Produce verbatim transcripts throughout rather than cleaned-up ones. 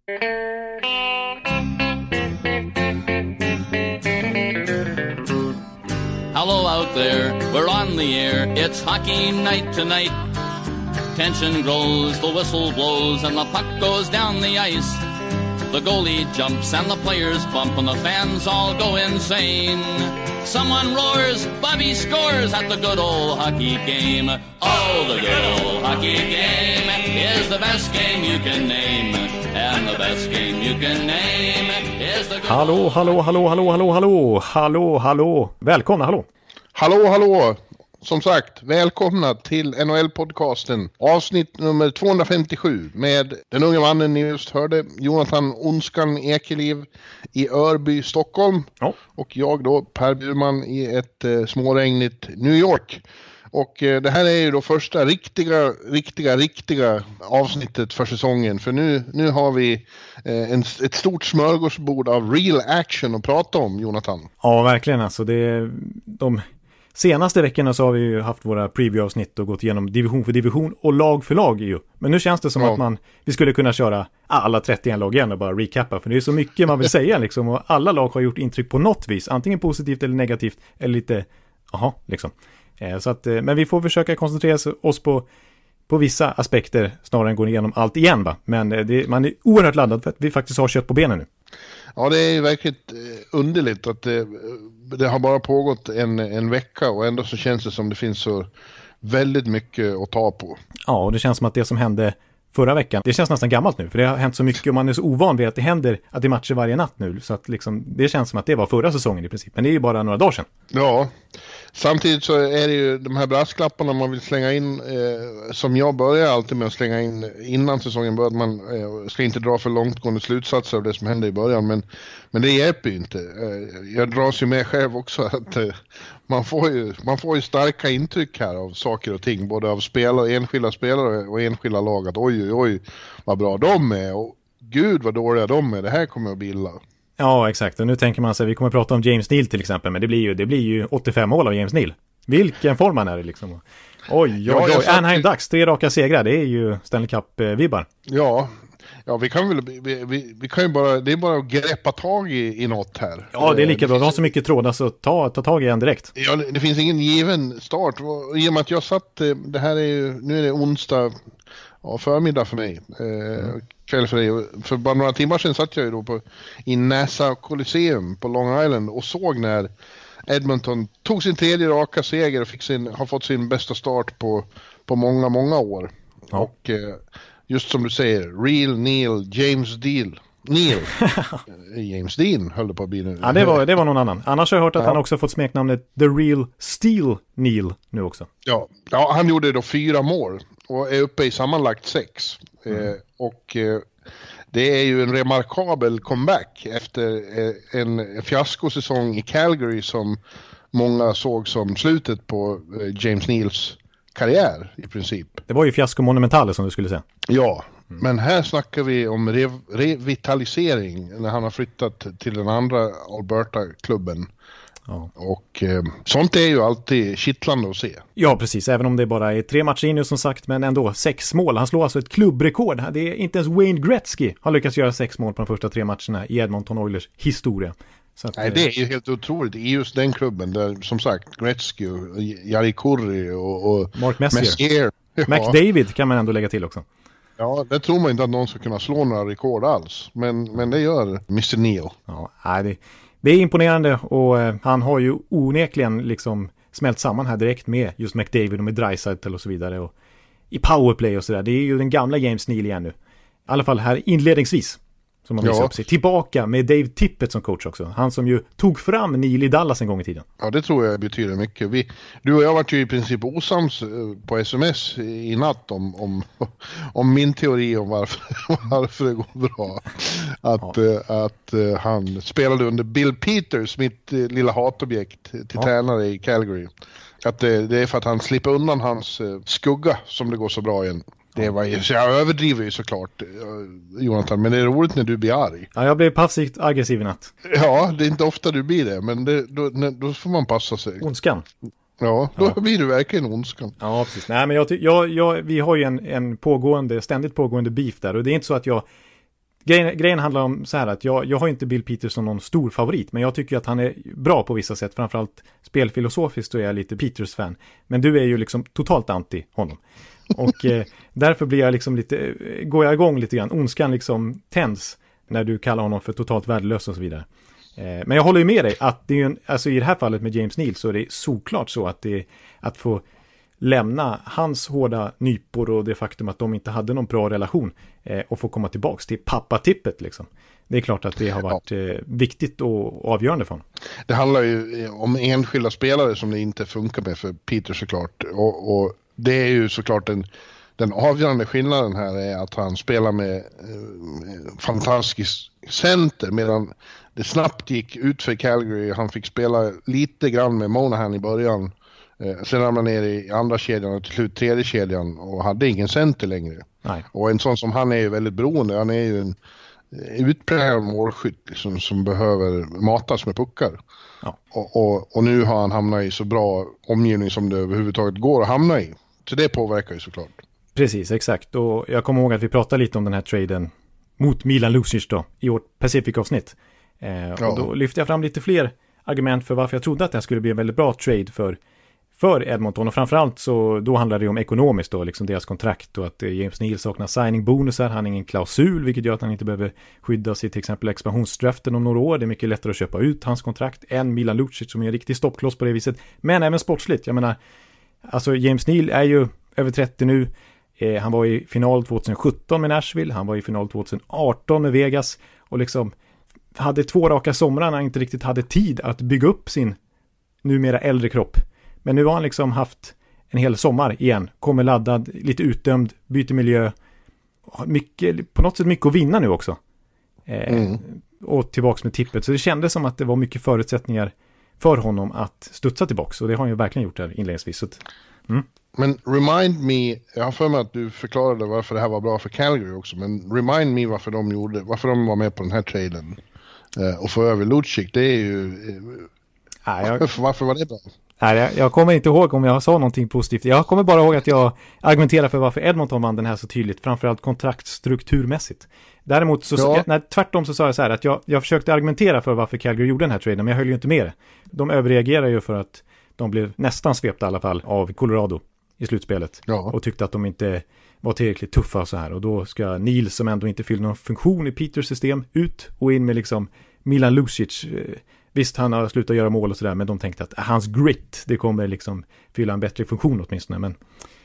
Hello out there, we're on the air, it's hockey night tonight. Tension grows, the whistle blows, and the puck goes down the ice. The goalie jumps and the players bump and the fans all go insane. Someone roars, Bobby scores at the good old hockey game. Oh, the good old hockey game is the best game you can name. And the best game you can name is the good Hallå, hallå, hallå, hallå, hallå, hallå, hallå, hallå. Välkomna, hallå. Hallå, hallå. Som sagt, välkomna till N H L-podcasten. Avsnitt nummer tvåhundrafemtiosju med den unga mannen ni just hörde, Jonathan Onskan Ekeliv i Örby, Stockholm. Ja. Och jag då, Per Bjurman i ett eh, småregnigt New York. Och eh, det här är ju då första riktiga, riktiga, riktiga avsnittet för säsongen. För nu, nu har vi eh, en, ett stort smörgåsbord av real action att prata om, Jonathan. Ja, verkligen. Alltså, det är de... Senaste veckorna så har vi ju haft våra preview-avsnitt och gått igenom division för division och lag för lag ju. Men nu känns det som ja. att man, vi skulle kunna köra alla trettioen lag igen och bara recappa. För det är så mycket man vill säga liksom. Och alla lag har gjort intryck på något vis. Antingen positivt eller negativt. Eller lite, jaha liksom. Eh, så att, eh, men vi får försöka koncentrera oss på, på vissa aspekter snarare än gå igenom allt igen va. Men eh, det, man är oerhört laddad för att vi faktiskt har kött på benen nu. Ja, det är ju verkligen underligt att det, det har bara pågått en, en vecka och ändå så känns det som det finns så väldigt mycket att ta på. Ja, och det känns som att det som hände förra veckan, det känns nästan gammalt nu, för det har hänt så mycket och man är så ovan vid att det händer att det är matcher varje natt nu, så att liksom, det känns som att det var förra säsongen i princip, men det är ju bara några dagar sedan. Ja, samtidigt så är det ju de här brasklapparna man vill slänga in, eh, som jag börjar alltid med att slänga in innan säsongen börjar, att man eh, ska inte dra för långtgående slutsatser av det som händer i början, men, men det hjälper ju inte. Eh, jag dras ju med själv också att eh, man, får ju, man får ju starka intryck här av saker och ting, både av spelare, enskilda spelare och enskilda lag, att oj oj oj vad bra de är och gud vad dåliga de är, det här kommer att bli illa. Ja, exakt. Och nu tänker man sig, vi kommer att prata om James Neal till exempel, men det blir ju, det blir ju åttiofem mål av James Neal. Vilken form han är liksom. Oj, oj, oj. Ja, Anaheim Ducks, tre raka segrar, det är ju Stanley Cup-vibbar. Ja, ja vi kan väl, vi, vi, vi kan ju bara, det är bara att greppa tag i, i något här. Ja, det är lika bra. Vi har så mycket trådar så ta, ta tag i en direkt. Ja, det finns ingen given start. I och med att jag satt, det här är ju, nu är det onsdag, ja, förmiddag för mig. Mm. Kväll för dig. För bara några timmar sedan satt jag ju då på, i Nassau Coliseum på Long Island och såg när Edmonton tog sin tredje raka seger och fick sin, har fått sin bästa start på, på många, många år. Ja. Och eh, just som du säger, Real Neal, James Deal. Neal. James Dean höll det på att bli nu. Ja, det var, det var någon annan. Annars har jag hört att ja. han också fått smeknamnet The Real Steel Neal nu också. Ja, ja han gjorde då fyra mål och är uppe i sammanlagt sex. Mm. Eh, och eh, det är ju en remarkabel comeback efter eh, en fiaskosäsong i Calgary som många såg som slutet på eh, James Neals karriär i princip. Det var ju fiasko monumentale som du skulle säga. Ja, mm. men här snackar vi om rev- revitalisering när han har flyttat till den andra Alberta-klubben. Ja. Och eh, sånt är ju alltid kittlande att se. Ja, precis. Även om det bara är tre matcher in nu som sagt, men ändå sex mål. Han slår alltså ett klubbrekord. Det är inte ens Wayne Gretzky har lyckats göra sex mål på de första tre matcherna i Edmonton Oilers historia. Så att, nej, det är ju helt otroligt. I just den klubben där, som sagt, Gretzky, Jari Kurri och, och Mark Messier. Messier. Ja. McDavid kan man ändå lägga till också. Ja, det tror man inte att någon ska kunna slå några rekord alls. Men, men det gör mister Neal. Ja, nej, det, det är imponerande och eh, han har ju onekligen liksom smält samman här direkt med just McDavid och med Draisaitl och så vidare. Och i powerplay och sådär. Det är ju den gamla James Neal igen nu. I alla fall här inledningsvis. Som man visar ja. upp sig. Tillbaka med Dave Tippett som coach också. Han som ju tog fram Neal i Dallas en gång i tiden. Ja, det tror jag betyder mycket. Vi, du och jag var ju i princip osams på sms i natt om, om, om min teori om varför, varför det går bra. Att, ja. att, att han spelade under Bill Peters, mitt lilla hatobjekt till ja. tränare i Calgary. Att det, det är för att han slipper undan hans skugga som det går så bra igen. Det var ju, så jag överdriver ju såklart, Jonathan, men det är roligt när du blir arg. Ja, jag blev passivt aggressiv i natt. Ja, det är inte ofta du blir det, men det, då, då får man passa sig. Ondskan. Ja, då ja. blir du verkligen ondskan. Ja, precis. Nej, men jag, jag, jag, vi har ju en, en pågående, ständigt pågående beef där, och det är inte så att jag grejen, grejen handlar om så här att jag, jag har inte Bill Peters som någon stor favorit, men jag tycker att han är bra på vissa sätt. Framförallt spelfilosofiskt så är jag lite Peters-fan. Men du är ju liksom totalt anti honom. Och eh, därför blir jag liksom lite, går jag igång lite grann. Ondskan liksom tänds när du kallar honom för totalt värdelös och så vidare. Eh, men jag håller ju med dig att det är ju en, alltså i det här fallet med James Neal så är det såklart så att det är att få lämna hans hårda nypor och det faktum att de inte hade någon bra relation eh, och få komma tillbaks till pappatippet liksom. Det är klart att det har varit ja. eh, viktigt och avgörande för honom. Det handlar ju om enskilda spelare som det inte funkar med för Peter såklart. Och, och det är ju såklart en, den avgörande skillnaden här är att han spelar med eh, fantastisk center medan det snabbt gick ut för Calgary. Han fick spela lite grann med Monahan i början. Eh, sen ramlade ner i andra kedjan och till slut tredje kedjan och hade ingen center längre. Nej. Och en sån som han är ju väldigt beroende. Han är ju en utpräglad målskytt liksom, som behöver matas med puckar. Ja. Och, och, och nu har han hamnat i så bra omgivning som det överhuvudtaget går att hamna i. Så det påverkar ju såklart. Precis, exakt. Och jag kommer ihåg att vi pratade lite om den här traden mot Milan Lucic då i vårt Pacific-avsnitt. Eh, och ja. Då lyfte jag fram lite fler argument för varför jag trodde att det här skulle bli en väldigt bra trade för för Edmonton, och framförallt så då handlar det om ekonomiskt då, liksom deras kontrakt och att James Neal saknar signing-bonusar, han har ingen klausul vilket gör att han inte behöver skydda sig till exempel expansionsdraften om några år. Det är mycket lättare att köpa ut hans kontrakt än Milan Lucic som är en riktig stoppkloss på det viset, men även sportsligt. Jag menar, alltså James Neal är ju över trettio nu, eh, han var i final tjugohundrasjutton med Nashville, han var i final tjugoarton med Vegas och liksom hade två raka somrar när han inte riktigt hade tid att bygga upp sin numera äldre kropp. Men nu har han liksom haft en hel sommar igen. Kommer laddad, lite utdömd, byter miljö. Mycket, på något sätt mycket att vinna nu också. Eh, mm. Och tillbaks med tippet. Så det kändes som att det var mycket förutsättningar för honom att studsa tillbaks. Och det har han ju verkligen gjort där inledningsvis. Så, mm. Men remind me, jag har för mig att du förklarade varför det här var bra för Calgary också. Men remind me varför de gjorde, varför de var med på den här traden. Eh, och få över Lucic, det är ju... Eh, Nej, jag... varför, varför var det bra? Nej, jag, jag kommer inte ihåg om jag sa någonting positivt. Jag kommer bara ihåg att jag argumenterar för varför Edmonton vann den här så tydligt. Framförallt kontraktstrukturmässigt. Däremot så, ja. nej, tvärtom så sa jag så här att jag, jag försökte argumentera för varför Calgary gjorde den här traden, men jag höll ju inte med det. De överreagerar ju för att de blev nästan svepta i alla fall av Colorado i slutspelet. Ja. Och tyckte att de inte var tillräckligt tuffa och så här. Och då ska Neal, som ändå inte fyller någon funktion i Peters system, ut och in med liksom Milan Lucic. Visst, han har slutat göra mål och sådär, men de tänkte att hans grit, det kommer liksom fylla en bättre funktion åtminstone. Men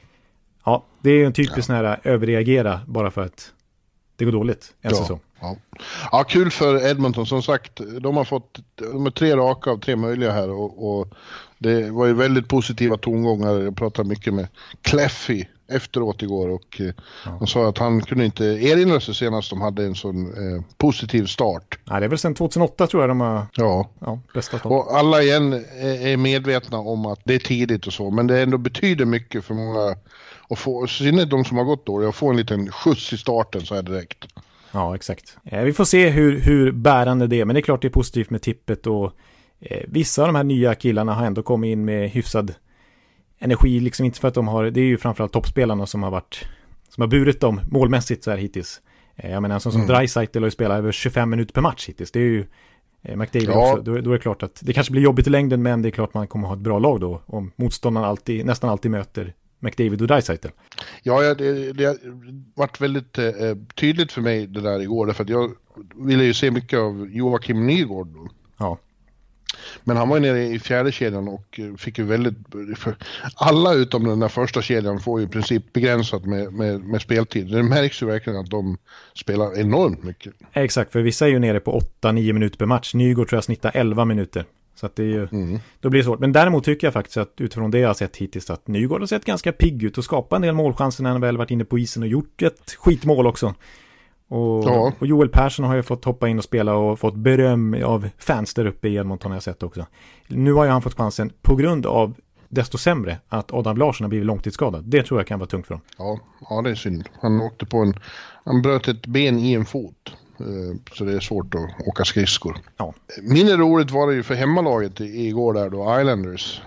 ja, det är ju en typisk ja. sån här överreagera bara för att det går dåligt. En ja, säsong. Ja. ja, kul för Edmonton. Som sagt, de har fått de är tre raka av tre möjliga här. Och, och det var ju väldigt positiva tongångar. Jag pratade mycket med Cleffy efteråt igår och ja. han sa att han kunde inte erinra sig senast de hade en sån eh, positiv start. Ja, det är väl sedan tjugohundraåtta tror jag de har ja. Ja, bästa start. Och alla igen är, är medvetna om att det är tidigt och så, men det ändå betyder mycket för många att få, synnerhet de som har gått då, att få en liten skjuts i starten så här direkt. Ja, exakt. Eh, vi får se hur, hur bärande det är, men det är klart det är positivt med tippet och eh, vissa av de här nya killarna har ändå kommit in med hyfsad energi, liksom inte för att de har, det är ju framförallt toppspelarna som har varit, som har burit dem målmässigt så här hittills. Eh, jag menar, en sån som mm. Draisaitl har ju spelat över tjugofem minuter per match hittills. Det är ju eh, McDavid ja. också. Då, då är det klart att det kanske blir jobbigt i längden, men det är klart man kommer ha ett bra lag då om motståndarna alltid, nästan alltid möter McDavid och Draisaitl. Ja, ja det, det har varit väldigt eh, tydligt för mig det där igår, därför att jag ville ju se mycket av Joakim Nygård då. Ja. Men han var ju nere i fjärde kedjan och fick ju väldigt... Alla utom den där första kedjan får ju i princip begränsat med, med, med speltid. Det märks ju verkligen att de spelar enormt mycket. Exakt, för vissa är ju nere på åtta nio minuter per match. Nygård tror jag snittar elva minuter. Så att det är ju... Mm. Då blir det svårt. Men däremot tycker jag faktiskt att utifrån det jag har sett hittills att Nygård har sett ganska pigg ut och skapat en del målchanser när han väl varit inne på isen och gjort ett skitmål också. Och, ja. och Joel Persson har ju fått hoppa in och spela och fått beröm av fans där uppe i Edmonton har jag sett också. Nu har ju han fått chansen på grund av desto sämre att Adam Larsson har blivit långtidsskadad. Det tror jag kan vara tungt för honom. Ja, ja det är synd. Han åkte på en, han bröt ett ben i en fot. Så det är svårt att åka skridskor. Ja. Mindre roligt var det ju för hemmalaget igår där då, Islanders.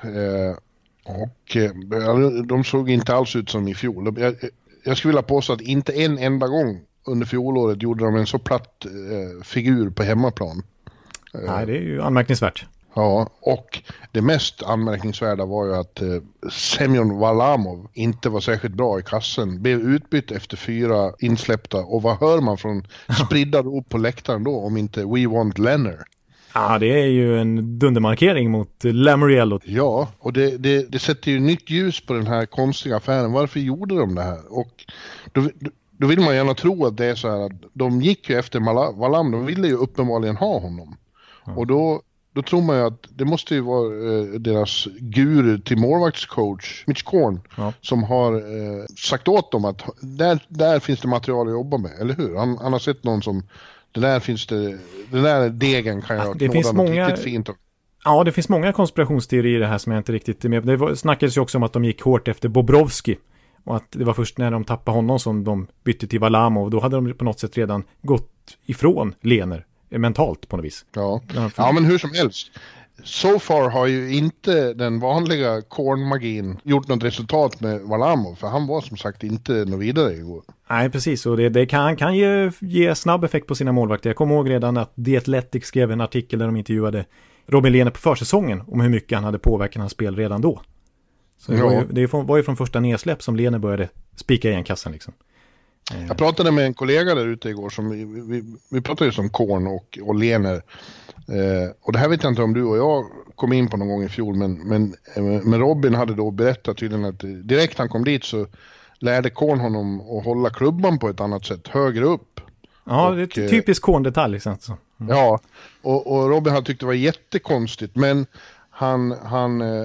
Och de såg inte alls ut som i fjol. Jag, jag skulle vilja påstå att inte en enda gång under fjolåret gjorde de en så platt eh, figur på hemmaplan. Nej, det är ju anmärkningsvärt. Ja, och det mest anmärkningsvärda var ju att eh, Semyon Varlamov inte var särskilt bra i kassen. Blev utbytt efter fyra insläppta. Och vad hör man från spridda rop på läktaren då om inte We Want Leonard? Ja, det är ju en dundermarkering mot Lamoriello. Ja, och det, det, det sätter ju nytt ljus på den här konstiga affären. Varför gjorde de det här? Och då, då vill man gärna tro att det är så här att de gick ju efter Varlamov. De ville ju uppenbarligen ha honom. Ja. Och då... Då tror man ju att det måste ju vara eh, deras guru till målvaktscoach, Mitch Korn, ja. som har eh, sagt åt dem att där, där finns det material att jobba med, eller hur? Han, han har sett någon som, det där finns det, den där degen kan jag det finns många, riktigt fint. Ja, det finns många konspirationsteorier i det här som jag inte riktigt är med. Det var, snackades ju också om att de gick hårt efter Bobrovski. Och att det var först när de tappade honom som de bytte till Varlamov. Och då hade de på något sätt redan gått ifrån Lener. Mentalt på något vis. Ja. ja, men hur som helst. So far har ju inte den vanliga kornmagin gjort något resultat med Varlamov. För han var som sagt inte något vidare igår. Nej, precis. Och det, det kan, kan ju ge snabb effekt på sina målvakter. Jag kommer ihåg redan att The Athletic skrev en artikel där de intervjuade Robin Lehner på försäsongen om hur mycket han hade påverkat hans spel redan då. Så det, ja. var, ju, det var ju från första nedsläpp som Lehner började spika igen kassan liksom. Jag pratade med en kollega där ute igår som vi, vi, vi pratade ju om Korn och, och Lener eh, och det här vet jag inte om du och jag kom in på någon gång i fjol men, men, men Robin hade då berättat tydligen att direkt han kom dit så lärde Korn honom att hålla klubban på ett annat sätt, högre upp. Ja, och, det är typiskt Korn-detalj liksom. Mm. Ja, och, och Robin hade tyckt det var jättekonstigt men han, han eh,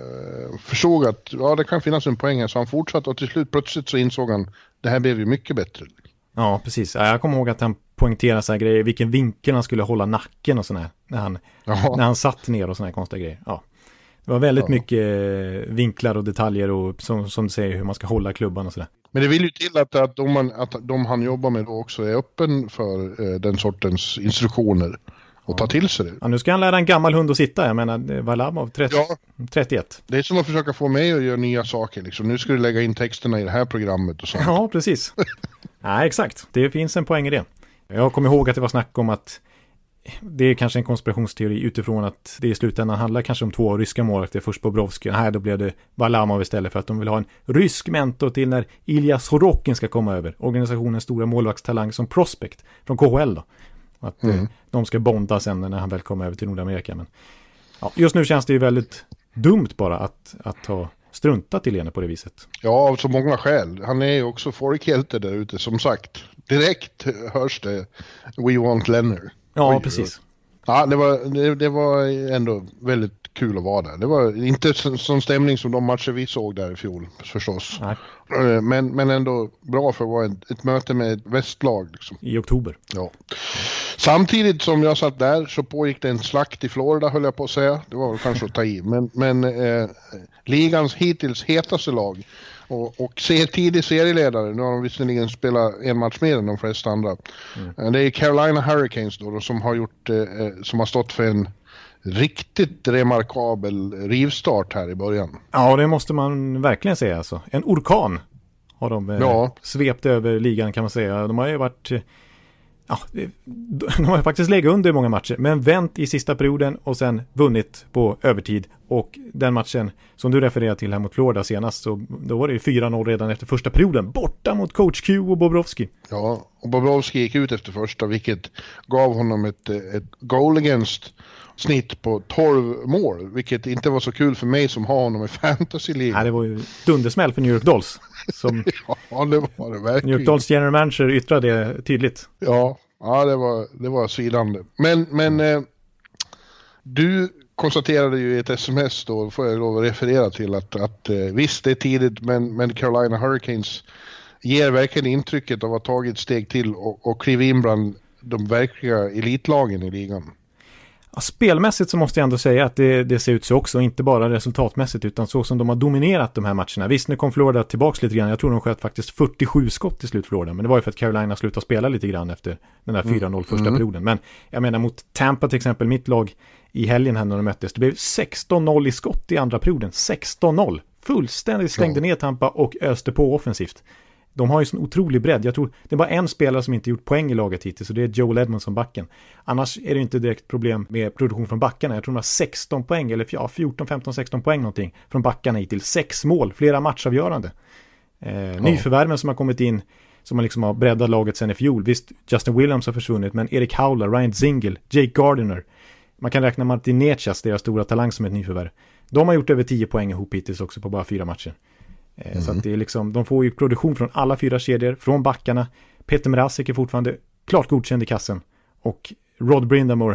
försåg att ja, det kan finnas en poäng här så han fortsatte och till slut plötsligt så insåg han det här blev ju mycket bättre. Ja, precis. Jag kommer ihåg att han poängterade så här grejer, vilken vinkel han skulle hålla nacken och sådär här, när han, när han satt ner och sådana här konstiga grejer. Ja. Det var väldigt ja. mycket vinklar och detaljer och som, som säger hur man ska hålla klubban och sådär. Men det vill ju till att, att, de, man, att de han jobbar med då också är öppen för eh, den sortens instruktioner. Och ta till sig det. Ja, nu ska han lära en gammal hund att sitta. Jag menar, Varlamov, trettio, ja, trettioett. Det är som att försöka få mig att göra nya saker. Liksom. Nu ska du lägga in texterna i det här programmet och sånt. Ja, precis. Nej, exakt. Det finns en poäng i det. Jag kommer ihåg att det var snack om att det är kanske en konspirationsteori utifrån att det i slutändan handlar kanske om två ryska målvakter. Först Bobrovski. Här då blev det Varlamov istället för att de vill ha en rysk mentor till när Ilja Sorokin ska komma över. Organisationens stora målvaktstalang som prospect från K H L då. Att mm. eh, de ska bonda sen när han väl kommer över till Nordamerika. Men ja, just nu känns det ju väldigt dumt bara att, att ha struntat i Lene på det viset. Ja, av så många skäl. Han är ju också folkhjälte där ute, som sagt. Direkt hörs det We Want Leonard. Ja, Oj, precis. Ja, det var, det, det var ändå väldigt kul att vara där. Det var inte så, sån stämning som de matcher vi såg där i fjol, förstås. Nej. Men, men ändå bra för att vara ett, ett möte med ett västlag. Liksom. I oktober. Ja. Samtidigt som jag satt där så pågick det en slakt i Florida, höll jag på att säga. Det var väl kanske att ta i. Men, men eh, ligans hittills hetaste lag och, och se tidig serieledare. Nu har de visserligen spelat en match mer än de flesta andra. Mm. Det är Carolina Hurricanes då, då som har gjort eh, som har stått för en riktigt remarkabel rivstart här i början. Ja, det måste man verkligen säga alltså. En orkan har de eh, ja. svept över ligan kan man säga. De har ju varit ja, de har ju faktiskt legat under i många matcher men vänt i sista perioden och sen vunnit på övertid. Och den matchen som du refererar till här mot Florida senast så då var det ju fyra noll redan efter första perioden borta mot coach Q och Bobrovski. Ja, och Bobrovski gick ut efter första vilket gav honom ett, ett goal against snitt på tolv mål, vilket inte var så kul för mig som har honom i fantasy-ligan. Nej, det var ju dundersmäll för New York Dolls. Som ja, det var det verkligen. New York Dolls general manager yttrade det tydligt. Ja, ja det var, det var svidande. Men, men eh, du konstaterade ju i ett sms då, får jag lov att referera till att, att eh, visst det är tidigt men, men Carolina Hurricanes ger verkligen intrycket av att ha tagit ett steg till och, och kliva in bland de verkliga elitlagen i ligan. Ja, spelmässigt så måste jag ändå säga att det, det ser ut så också, inte bara resultatmässigt utan så som de har dominerat de här matcherna. Visst, nu kom Florida tillbaka lite grann. Jag tror de sköt faktiskt fyrtiosju skott till slut Florida, men det var ju för att Carolina slutade spela lite grann efter den där fyra noll första mm. perioden. Men jag menar mot Tampa till exempel, mitt lag i helgen här när de möttes, det blev sexton noll i skott i andra perioden. sexton noll. Fullständigt stängde ja. ner Tampa och öste på offensivt. De har ju sån otrolig bredd. Jag tror det är bara en spelare som inte gjort poäng i laget hittills, och det är Joel Edmondson, backen. Annars är det inte direkt problem med produktion från backarna. Jag tror de har sexton poäng, eller ja, fjorton, femton, sexton poäng någonting från backarna hittills. Sex mål, flera matchavgörande. Eh, ja. Nyförvärven som har kommit in, som har liksom har breddat laget sen i fjol. Visst, Justin Williams har försvunnit, men Erik Howler, Ryan Zingle, Jake Gardiner. Man kan räkna Martin Necas, deras stora talang, som ett nyförvärv. De har gjort över tio poäng ihop hittills också på bara fyra matcher. Mm. Så att det är liksom, de får ju produktion från alla fyra kedjor, från backarna. Peter Mrazek är fortfarande klart godkänd i kassen. Och Rod Brindamore,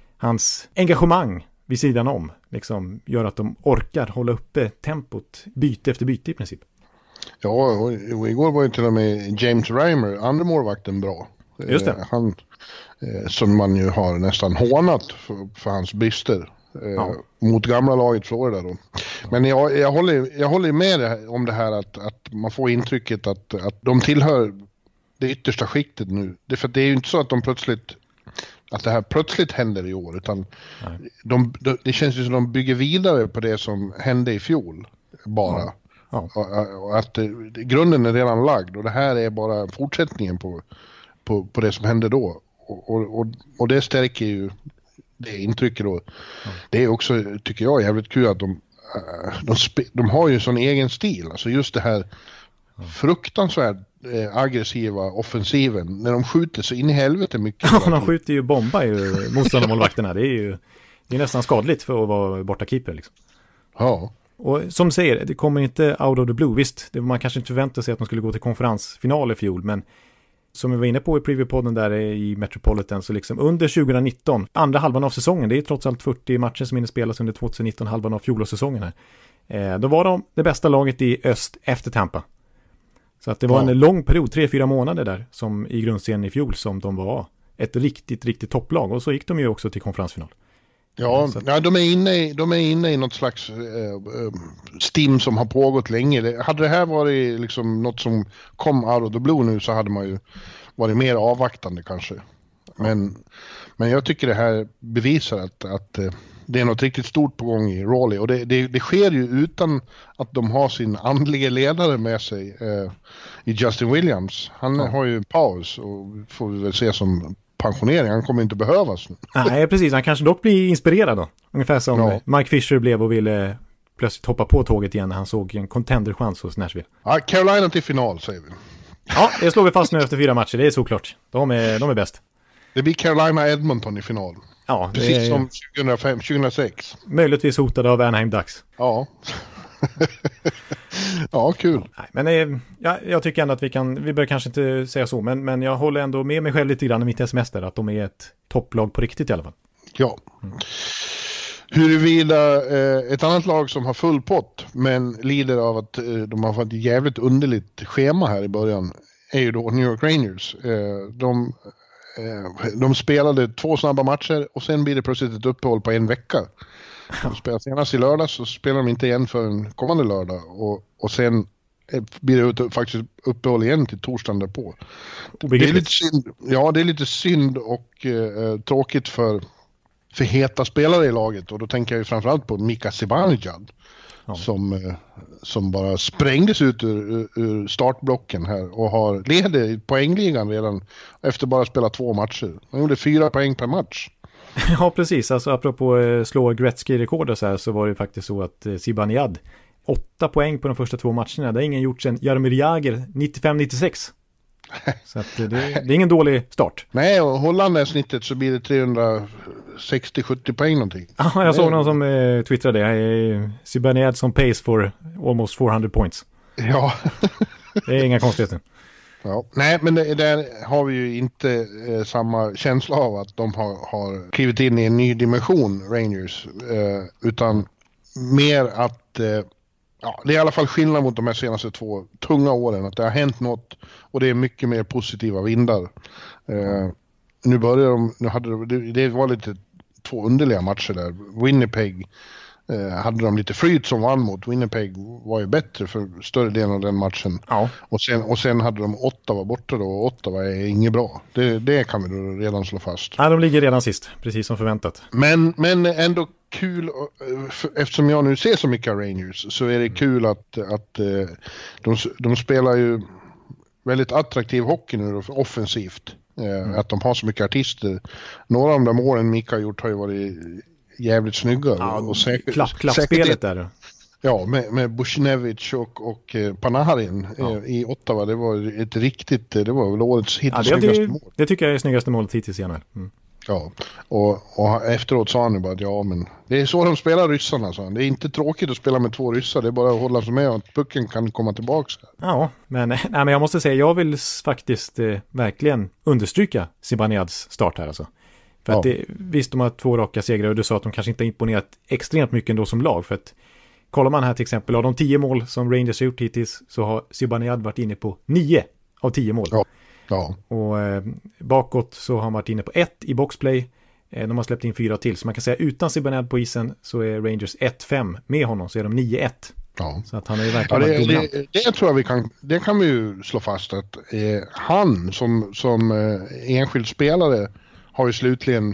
hans engagemang vid sidan om, liksom gör att de orkar hålla uppe tempot byte efter byte i princip. Ja, och, och igår var ju till och med James Reimer, andra målvakten, bra. Just det. Eh, han, eh, som man ju har nästan hånat för, för hans brister. Ja. Mot gamla laget Florida då. Men jag, jag, håller, jag håller med det, om det här att, att man får intrycket att, att de tillhör det yttersta skiktet nu. Det, för det är ju inte så att de plötsligt att det här plötsligt händer i år, utan de, de, det känns ju som att de bygger vidare på det som hände i fjol bara. Ja. Ja. Och, och att det, grunden är redan lagd, och det här är bara fortsättningen på, på, på det som hände då. Och, och, och, och det stärker ju det intrycket då. Ja. Det är också, tycker jag, jävligt kul att de, de, spe, de har ju sån egen stil. Alltså just det här ja. fruktansvärt eh, aggressiva offensiven. När de skjuter så in i helvete mycket. Ja, de skjuter ju bomba ju motståndarmålvakterna. Det är ju det är nästan skadligt för att vara borta keeper liksom. Ja. Och som säger, det kommer inte out of the blue. Visst, det, man kanske inte förväntar sig att de skulle gå till konferensfinal i fjol, men som vi var inne på i preview-podden där i Metropolitan, så liksom under tjugonitton, andra halvan av säsongen, det är trots allt fyrtio matcher som hinner spelas under tjugonitton, halvan av fjolårssäsongen här. Eh, då var de det bästa laget i öst efter Tampa. Så att det var ja. en lång period, tre, fyra månader där, som i grundserien i fjol, som de var ett riktigt, riktigt topplag. Och så gick de ju också till konferensfinal. Ja, att... ja de, är inne i, de är inne i något slags eh, stim som har pågått länge. Det, hade det här varit liksom något som kom out of the blue nu, så hade man ju varit mer avvaktande kanske. Men, men jag tycker det här bevisar att, att eh, det är något riktigt stort på gång i Raleigh. Och det, det, det sker ju utan att de har sin andliga ledare med sig eh, i Justin Williams. Han ja. har ju en paus och får vi väl se som pensionering. Han kommer inte behövas nu. Nej, precis. Han kanske dock blir inspirerad då. Ungefär som ja. Mike Fisher blev och ville plötsligt hoppa på tåget igen när han såg en contenderchans hos Nashville. Ja, Carolina till final, säger vi. Ja, det slår vi fast nu efter fyra matcher. Det är såklart. De är, de är bäst. Det blir Carolina Edmonton i final. Ja, precis är... som tjugohundrafem tjugohundrasex. Möjligtvis hotade av Anaheim Ducks. Ja. Ja, kul. Nej, men eh, ja, jag tycker ändå att vi kan, vi bör kanske inte säga så, men, men jag håller ändå med mig själv lite grann i mitt sms där, att de är ett topplag på riktigt i alla fall. Ja. Mm. Huruvida eh, ett annat lag som har full pott men lider av att eh, de har fått ett jävligt underligt schema här i början är ju då New York Rangers. Eh, de, eh, de spelade två snabba matcher och sen blir det plötsligt ett uppehåll på en vecka. De spelar senast i lördag, så spelar de inte igen för en kommande lördag. Och, och sen blir det faktiskt uppehåll igen till torsdagen därpå. Det är lite synd, ja, det är lite synd och eh, tråkigt för, för heta spelare i laget. Och då tänker jag ju framförallt på Mika Zibanejad. Ja. Som, eh, som bara sprängdes ut ur, ur startblocken här och har leder i poängligan redan efter bara spela två matcher. Han gjorde fyra poäng per match. Ja, precis. Alltså apropå eh, slå Gretzky-rekord och så här, så var det faktiskt så att eh, Zibanejad åtta poäng på de första två matcherna. Det har ingen gjort sedan Jaromir Jagr nittiofem nittiosex. Så att, eh, det, det är ingen dålig start. Nej, och Holland är snittet så blir det trehundrasextio sjuttio poäng någonting. Ja, jag såg någon som eh, twittrade eh, Zibanejad som pace for almost four hundred points. Ja. Det är inga konstigheter. Ja. Nej, men det, där har vi ju inte eh, samma känsla av att de har, har klivit in i en ny dimension, Rangers, eh, utan mer att eh, ja, det är i alla fall skillnad mot de här senaste två tunga åren, att det har hänt något och det är mycket mer positiva vindar. Eh, nu börjar de, nu hade det, det var lite två underliga matcher där. Winnipeg Eh, hade de lite flyt som vann mot Winnipeg, var ju bättre för större delen av den matchen. Ja. Och, sen, och sen hade de Ottawa borta då, och Ottawa är inget bra. Det, det kan vi då redan slå fast. Ja, de ligger redan sist, precis som förväntat. Men, men ändå kul, eftersom jag nu ser så mycket Rangers, så är det kul att, att de, de spelar ju väldigt attraktiv hockey nu då, offensivt. Mm. Att de har så mycket artister. Några av de målen Mika har gjort har ju varit jävligt snygga. Ja, och säkert, klapp, klappspelet där. Ja, med, med Buchnevich och, och Panarin ja. i Ottawa. Det var ett riktigt, det var väl årets hittills ja, snyggaste det, mål. Det tycker jag är snyggaste målet hittills i N H L. Mm. Ja, och, och efteråt sa han ju bara att ja, men det är så de spelar ryssarna, så han. Det är inte tråkigt att spela med två ryssar, det är bara att hålla sig med och att pucken kan komma tillbaka. Ja, men, nej, men jag måste säga, jag vill faktiskt eh, verkligen understryka Zibanejads start här alltså. För ja. att det, visst, de har två raka segrar och du sa att de kanske inte har imponerat extremt mycket ändå som lag, för att kollar man här till exempel av de tio mål som Rangers har gjort hittills så har Zibanejad varit inne på nio av tio mål. Ja. Ja. Och eh, bakåt så har han varit inne på ett i boxplay. Eh, de har släppt in fyra till. Så man kan säga utan Zibanejad på isen så är Rangers ett fem. Med honom så är de nio ett. Ja. Så att han är ju verkligen ja, det, varit dominant. Det, det tror jag vi kan, det kan vi ju slå fast att eh, han som, som eh, enskild spelare har ju slutligen,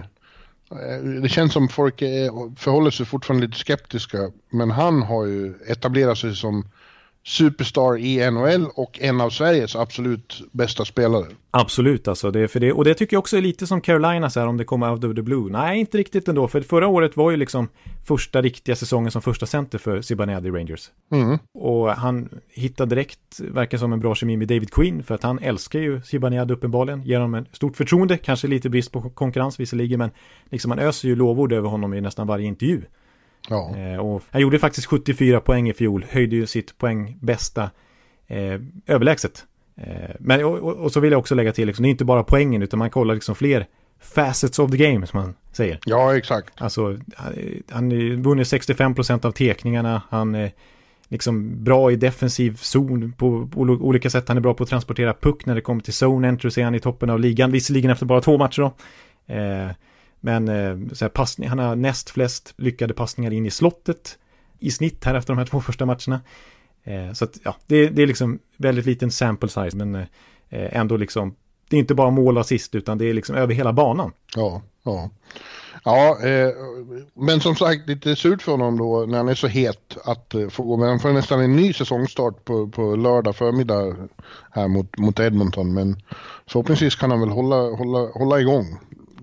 eh, det känns som folk är, förhåller sig fortfarande lite skeptiska, men han har ju etablerat sig som superstar i N H L och en av Sveriges absolut bästa spelare. Absolut alltså, det är för det, och det tycker jag också är lite som Carolina så här, om det kommer out of the blue. Nej, inte riktigt ändå, för förra året var ju liksom första riktiga säsongen som första center för Zibanejad i Rangers. Mm. Och han hittade direkt, verkar som en bra kemi med David Quinn, för att han älskar ju Zibanejad uppenbarligen, ger honom en stort förtroende, kanske lite brist på konkurrens visserligen, men liksom man öser ju lovord över honom i nästan varje intervju. Ja. Eh, och han gjorde faktiskt sjuttiofyra poäng i fjol, höjde ju sitt poäng bästa eh, överlägset. Eh, men, och, och, och så vill jag också lägga till, liksom, det är inte bara poängen utan man kollar liksom fler facets of the game som man säger. Ja, exakt. Alltså, han, han vunnit sextiofem procent av tekningarna, han är liksom bra i defensiv zon på, på olika sätt, han är bra på att transportera puck när det kommer till zone entry, så är han i toppen av ligan, visserligen efter bara två matcher då. Eh, Men så här, passning, han har näst flest lyckade passningar in i slottet i snitt här efter de här två första matcherna. Eh, så att, ja, det, det är liksom väldigt liten sample size, men eh, ändå liksom, det är inte bara mål och assist utan det är liksom över hela banan. Ja, ja. Ja, eh, men som sagt lite surt för honom då när han är så het att eh, få gå, men han får nästan en ny säsongstart på, på lördag förmiddag här mot, mot Edmonton, men förhoppningsvis kan han väl hålla, hålla, hålla igång.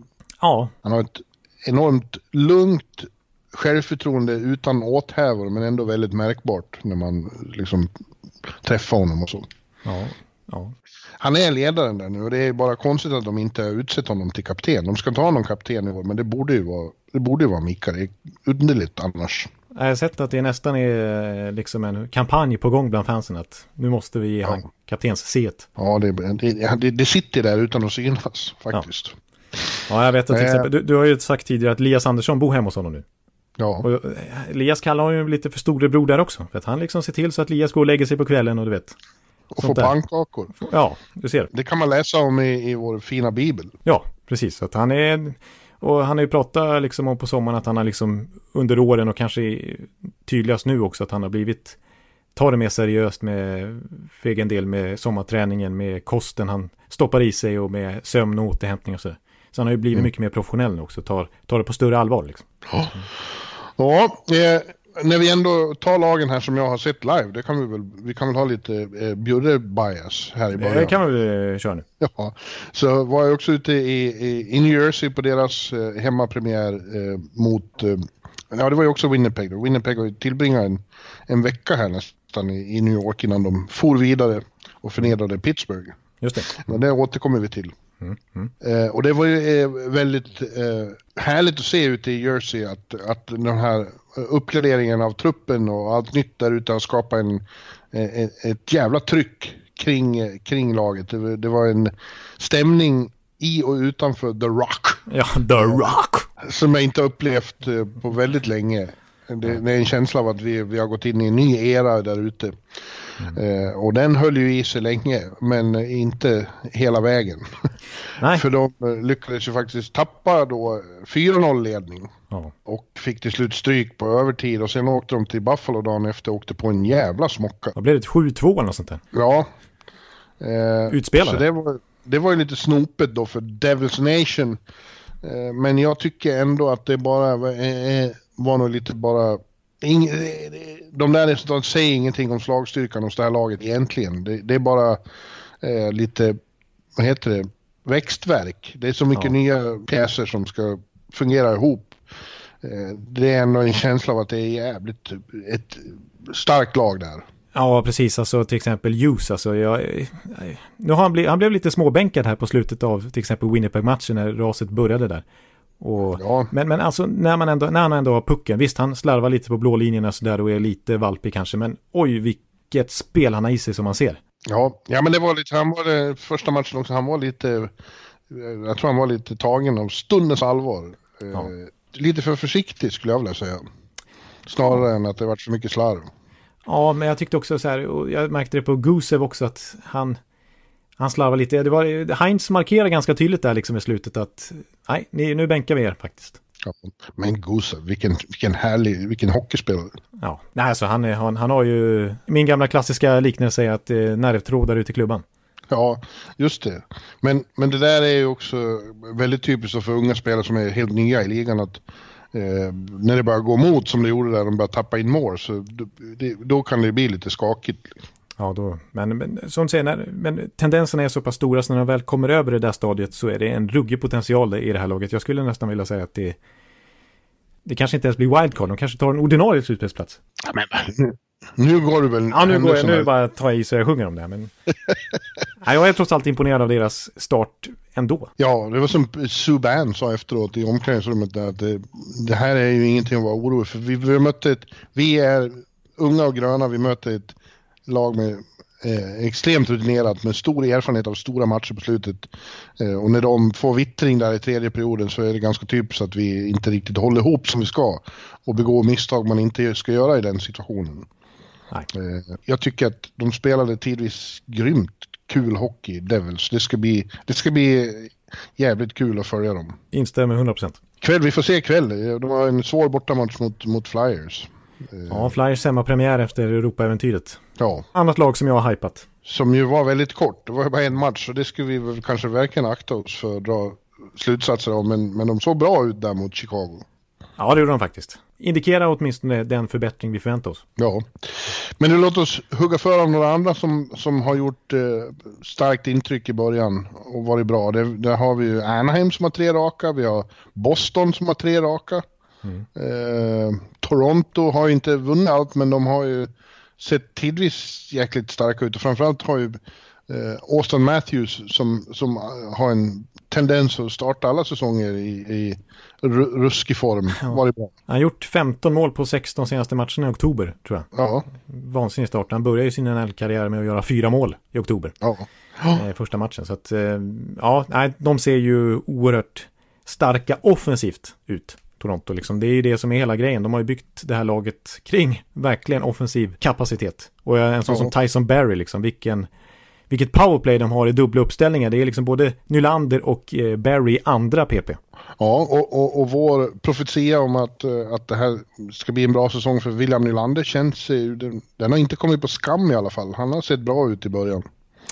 Ja. Han har ett enormt lugnt självförtroende utan åthävor, men ändå väldigt märkbart när man liksom träffar honom och så. Ja, ja. Han är ledaren där nu och det är bara konstigt att de inte har utsett honom till kapten. De ska inte ha någon kapten i år, men det borde ju vara, det borde ju vara Mika. Det är underligt annars. Jag har sett att det nästan är liksom en kampanj på gång bland fansen att nu måste vi ge ja. han kaptens-set. Ja, det, det, det, det sitter där utan att synas faktiskt. Ja. Ja, jag vet att till exempel, du, du har ju sagt tidigare att Elias Andersson bor hemma hos honom nu. Ja. Och Elias kallar honom ju lite för storebror där också. För att han liksom ser till så att Elias går och lägger sig på kvällen och du vet. Och får pannkakor. Ja, du ser. Det kan man läsa om i, i vår fina bibel. Ja, precis. Att han är, och han har ju pratat liksom om på sommaren att han har liksom under åren och kanske tydligast nu också att han har blivit, tar det mer seriöst med för egen del med sommarträningen, med kosten han stoppar i sig och med sömn och återhämtning och så. Så han har ju blivit mm. mycket mer professionell nu också. Tar, tar det på större allvar liksom. Ja, ja eh, när vi ändå tar lagen här som jag har sett live. Det kan vi väl, vi kan väl ha lite eh, bjurre-bias här i början. Det kan vi väl köra nu. Ja, så var jag också ute i, i, i New Jersey på deras eh, hemmapremiär eh, mot... Eh, ja, det var ju också Winnipeg. Då. Winnipeg har ju tillbringat en, en vecka här nästan i, i New York innan de for vidare och förnedrade Pittsburgh. Just det. Men det återkommer vi till. Mm, mm. Eh, och det var ju eh, väldigt eh, härligt att se ute i Jersey att, att den här uppgraderingen av truppen och allt nytt där ute har skapat en, eh, ett jävla tryck kring, kring laget. Det, det var en stämning i och utanför The Rock. Ja, The Rock! Som jag inte upplevt eh, på väldigt länge. Det, det är en känsla av att vi, vi har gått in i en ny era där ute. Mm. Eh, och den höll ju i sig länge, men inte hela vägen. Nej. För de lyckades ju faktiskt tappa då fyra noll ledning. Ja. Och fick till slut stryk på övertid. Och sen åkte de till Buffalo dagen efter och åkte på en jävla smocka. Vad blev det? sju två eller något sånt där? Ja. Eh, Utspelade? Så det var, det var ju lite snopet då för Devils Nation. Eh, men jag tycker ändå att det bara eh, var nog lite bara... Ing, de där resultaten säger ingenting om slagstyrkan hos det här laget egentligen. Det, det är bara eh, lite, vad heter det, växtverk. Det är så mycket ja. nya pjäser som ska fungera ihop. Eh, det är ändå en känsla av att det är jävligt ett starkt lag där. Ja, precis. Alltså till exempel Hughes. Alltså, jag, nu har han, bliv, han blev lite småbänkad här på slutet av till exempel Winnipeg-matchen när raset började där. Och, ja. Men, men alltså när, man ändå, när han ändå har pucken, visst han slarvar lite på blålinjerna så där och är lite valpig kanske, men oj vilket spel han har i sig som man ser. Ja, ja men det var lite, han var det första matchen också, han var lite, jag tror han var lite tagen av stundens allvar. Ja. Eh, lite för försiktig skulle jag vilja säga. Snarare ja. än att det varit för mycket slarv. Ja, men jag tyckte också så här, och jag märkte det på Gusev också att han Han slarvar lite. Det var, Heinz markerar ganska tydligt där liksom i slutet att nej, nu bänkar vi er faktiskt. Ja, men Gusev, vilken, vilken härlig, vilken hockeyspelare. Ja, nej, alltså han, är, han, han har ju min gamla klassiska liknelse är att eh, nervtrådar ut i klubban. Ja, just det. Men, men det där är ju också väldigt typiskt för unga spelare som är helt nya i ligan att eh, när det bara går mot som det gjorde där, de bara tappa in mål så det, då kan det bli lite skakigt. Ja, då, men, men som säger, när, men tendenserna är så pass stora så när de väl kommer över det där stadiet så är det en ruggig potential i det här laget. Jag skulle nästan vilja säga att det, det kanske inte ens blir wildcard. De kanske tar en ordinarie slutspelsplats. Ja, men nu, nu går du väl... Ja, nu går jag nu bara ta i så jag sjunger om det. Men... ja, jag är trots allt imponerad av deras start ändå. Ja, det var som Subban sa efteråt i omklädningsrummet där, att det, det här är ju ingenting att vara orolig för. Vi, vi, mötte ett, vi är unga och gröna, vi möter ett lag med eh, extremt rutinerat med stor erfarenhet av stora matcher på slutet. Eh, och när de får vittring där i tredje perioden så är det ganska typiskt att vi inte riktigt håller ihop som vi ska och begår misstag man inte ska göra i den situationen. Nej. Eh, jag tycker att de spelade tidvis grymt kul hockey, Devils. Det ska bli, det ska bli jävligt kul att följa dem. Instämmer hundra procent. Kväll, vi får se ikväll. De har en svår bortamatch mot, mot Flyers. Ja, Flyers hemmapremiär efter Europa-äventyret. Ja. Annat lag som jag har hypat. Som ju var väldigt kort. Det var ju bara en match och det skulle vi väl kanske verkligen akta oss för att dra slutsatser av. Men, men de såg bra ut där mot Chicago. Ja, det gjorde de faktiskt. Indikerar åtminstone den förbättring vi förväntar oss. Ja, men nu låt oss hugga för av några andra som, som har gjort eh, starkt intryck i början och varit bra. Det, där har vi ju Anaheim som har tre raka. Vi har Boston som har tre raka. Mm. Eh, Toronto har ju inte vunnit allt, men de har ju sett tidvis jäkligt starka ut och framförallt har ju eh, Auston Matthews som, som har en tendens att starta alla säsonger i, i ruskig form. Ja. Var det bra? Han har gjort femton mål på sexton senaste matcherna i oktober, tror jag. Ja. Vansinnig start. Han började ju sin N H L-karriär med att göra fyra mål i oktober. Ja. Eh, första matchen. Så att, eh, ja, nej, de ser ju oerhört starka offensivt ut. Toronto liksom. Det är ju det som är hela grejen. De har ju byggt det här laget kring verkligen offensiv kapacitet. Och en sån ja. som Tyson Barrie liksom. Vilken, vilket powerplay de har i dubbla uppställningar. Det är liksom både Nylander och eh, Barrie andra P P. Ja, och, och, och vår profetia om att, att det här ska bli en bra säsong för William Nylander känns den, den har inte kommit på skam i alla fall. Han har sett bra ut i början.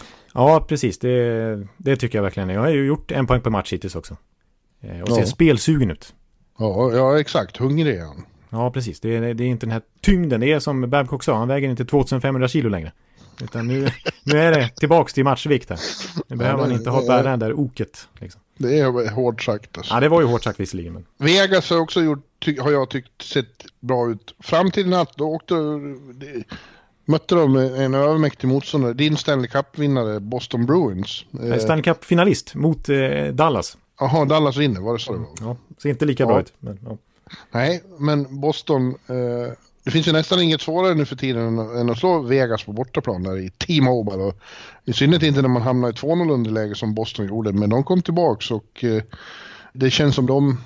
Ja, precis. Det, det tycker jag verkligen. Jag har ju gjort en poäng per match hittills också. Och ser ja. spelsugen ut. Ja, ja, exakt. Hungrig är han. Ja, precis. Det är, det är inte den här tyngden. Det är som Babcock sa. Han väger inte tjugofemhundra kilo längre. Utan nu, nu är det tillbaks till matchvikt här. Nu behöver ja, det, man inte ha bära den där oket. Liksom. Det är hårt sagt. Alltså. Ja, det var ju hårt sagt visserligen. Men... Vegas har också gjort, ty, har jag tyckt, sett bra ut. Fram till natt, då åkte, det, mötte de en övermäktig motståndare. Din Stanley Cup-vinnare, Boston Bruins. Eh, Stanley Cup-finalist mot eh, Dallas. Jaha, Dallas vinner, var det så det var? Ja, ser inte lika ja. bra ut. Men, ja. Nej, men Boston, eh, det finns ju nästan inget svårare nu för tiden än, än att slå Vegas på bortaplan där i T-Mobile. Och i synnerhet inte när man hamnar i två noll underläge som Boston gjorde, men de kom tillbaks och eh, det känns som de,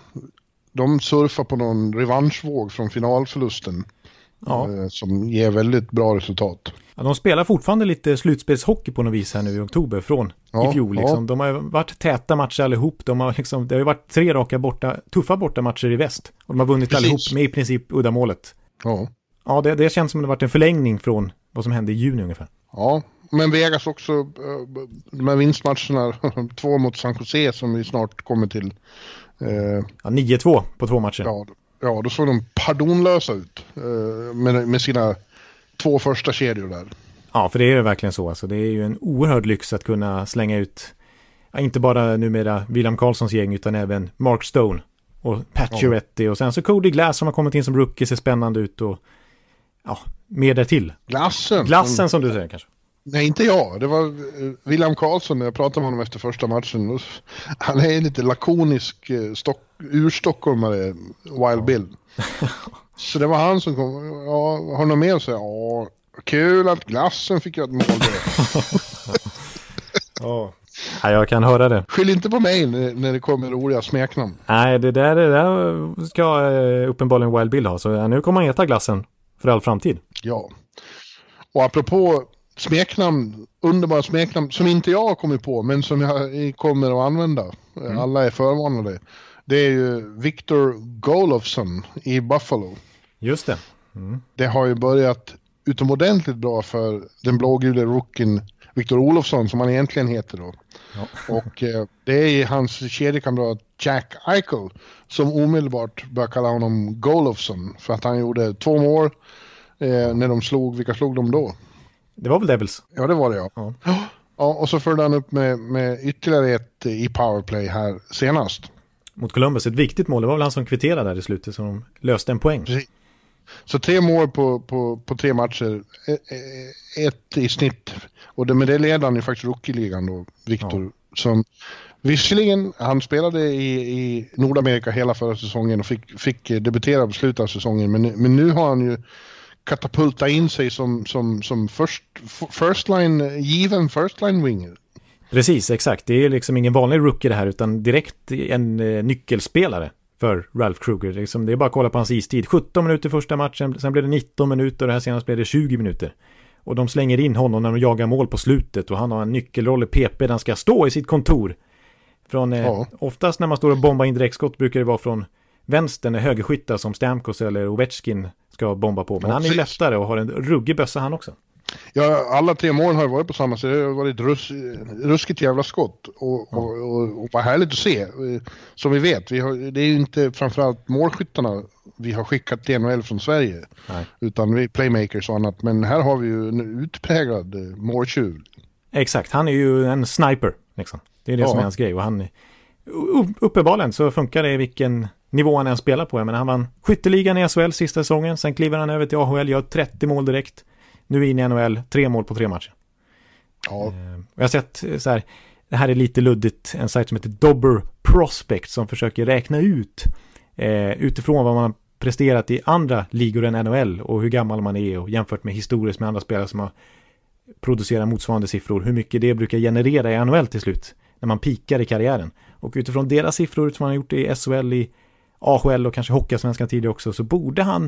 de surfar på någon revanschvåg från finalförlusten. Ja. Eh, som ger väldigt bra resultat. Ja, de spelar fortfarande lite slutspelshockey på något vis här nu i oktober från ja, i fjol. Liksom. Ja. De har varit täta matcher allihop. De har liksom, det har ju varit tre raka borta, tuffa borta matcher i väst. Och de har vunnit Precis. allihop med i princip uddamålet. Ja, ja det, det känns som det har varit en förlängning från vad som hände i juni ungefär. Ja, men Vegas också, de här vinstmatcherna, två mot San Jose som vi snart kommer till. Eh, ja, nio två på två matcher. Ja, ja, då såg de pardonlösa ut eh, med, med sina två första kedjor där. Ja, för det är ju verkligen så. Alltså, det är ju en oerhörd lyx att kunna slänga ut, ja, inte bara numera William Karlssons gäng, utan även Mark Stone och Pacioretty. Ja. Och sen så Cody Glass som har kommit in som rookie, ser spännande ut och ja, mer där till. Glassen. Glassen som du säger kanske. Nej, inte jag. Det var William Karlsson när jag pratade med honom efter första matchen. Han är lite lakonisk stock, urstockholmare, Wild ja. Bill. Så det var han som kom. Ja, har någon med och säga, ja, kul att Glassen fick göra ett mål där. Ja. Ja, jag kan höra det. Skyll inte på mig när, när det kommer roliga smeknamn. Nej, det där, det där ska uppenbarligen Wild Bill ha. Så nu kommer han heta Glassen för all framtid. Ja. Och apropå smeknamn, underbara smeknamn som inte jag har kommit på, men som jag kommer att använda. Mm. Alla är förvarnade. Det är ju Victor Golofsson i Buffalo. Just det. Mm. Det har ju börjat utomordentligt bra för den blågula rookien Victor Olofsson, som han egentligen heter då. Ja. Och eh, det är hans kedjekamrat Jack Eichel som omedelbart börjar kalla honom Golofsson, för att han gjorde två mål eh, när de slog, vilka slog de då? Det var väl Devils? Ja, det var det, ja. Ja, ja, och så följde han upp med, med ytterligare ett i powerplay här senast. Mot Columbus, ett viktigt mål. Det var väl han som kvitterade där i slutet, så de löste en poäng. Precis. Så tre mål på, på, på tre matcher, ett i snitt. Och det, med det leder han ju faktiskt rookie-ligan då, Victor. Ja. Som visserligen, han spelade i, i Nordamerika hela förra säsongen och fick, fick debutera på slutet av säsongen. Men, men nu har han ju katapultat in sig som, som, som first, first line, given first line winger. Precis, exakt. Det är liksom ingen vanlig rookie det här, utan direkt en eh, nyckelspelare för Ralph Kruger. Liksom, det är bara att kolla på hans istid. sjutton minuter första matchen, sen blev det nitton minuter och det här senast blev det tjugo minuter. Och de slänger in honom när de jagar mål på slutet och han har en nyckelroll i P P. Den ska stå i sitt kontor. Från, eh, ja. Oftast när man står och bombar in direktskott brukar det vara från vänster när högerskyttar som Stamkos eller Ovechkin ska bomba på. Men ja, han är ju lättare och har en ruggig bössa han också. Ja, alla tre mål har varit på samma sätt. Det har varit rus, ruskigt jävla skott. Och, ja. och, och, och vad härligt att se. Som vi vet, vi har, det är ju inte framförallt målskyttarna vi har skickat till N H L från Sverige. Nej. Utan vi är playmakers och annat. Men här har vi ju en utpräglad måltjuv. Exakt, han är ju en sniper. Liksom. Det är det ja. som är hans grej. Och han, uppenbarligen så funkar det i vilken nivå han än spelar på. Men han vann skytteligan i S H L sista säsongen. Sen kliver han över till A H L, gör trettio mål direkt. Nu är in i N H L, tre mål på tre matcher. Ja. Eh, jag har sett så här, det här är lite luddigt, en sajt som heter Dobber Prospect som försöker räkna ut eh, utifrån vad man har presterat i andra ligor än N H L och hur gammal man är och jämfört med historiskt med andra spelare som har producerat motsvarande siffror, hur mycket det brukar generera i N H L till slut när man pikar i karriären. Och utifrån deras siffror som man har gjort i S H L, i A H L och kanske Hockeyallsvenskan tidigare också, så borde han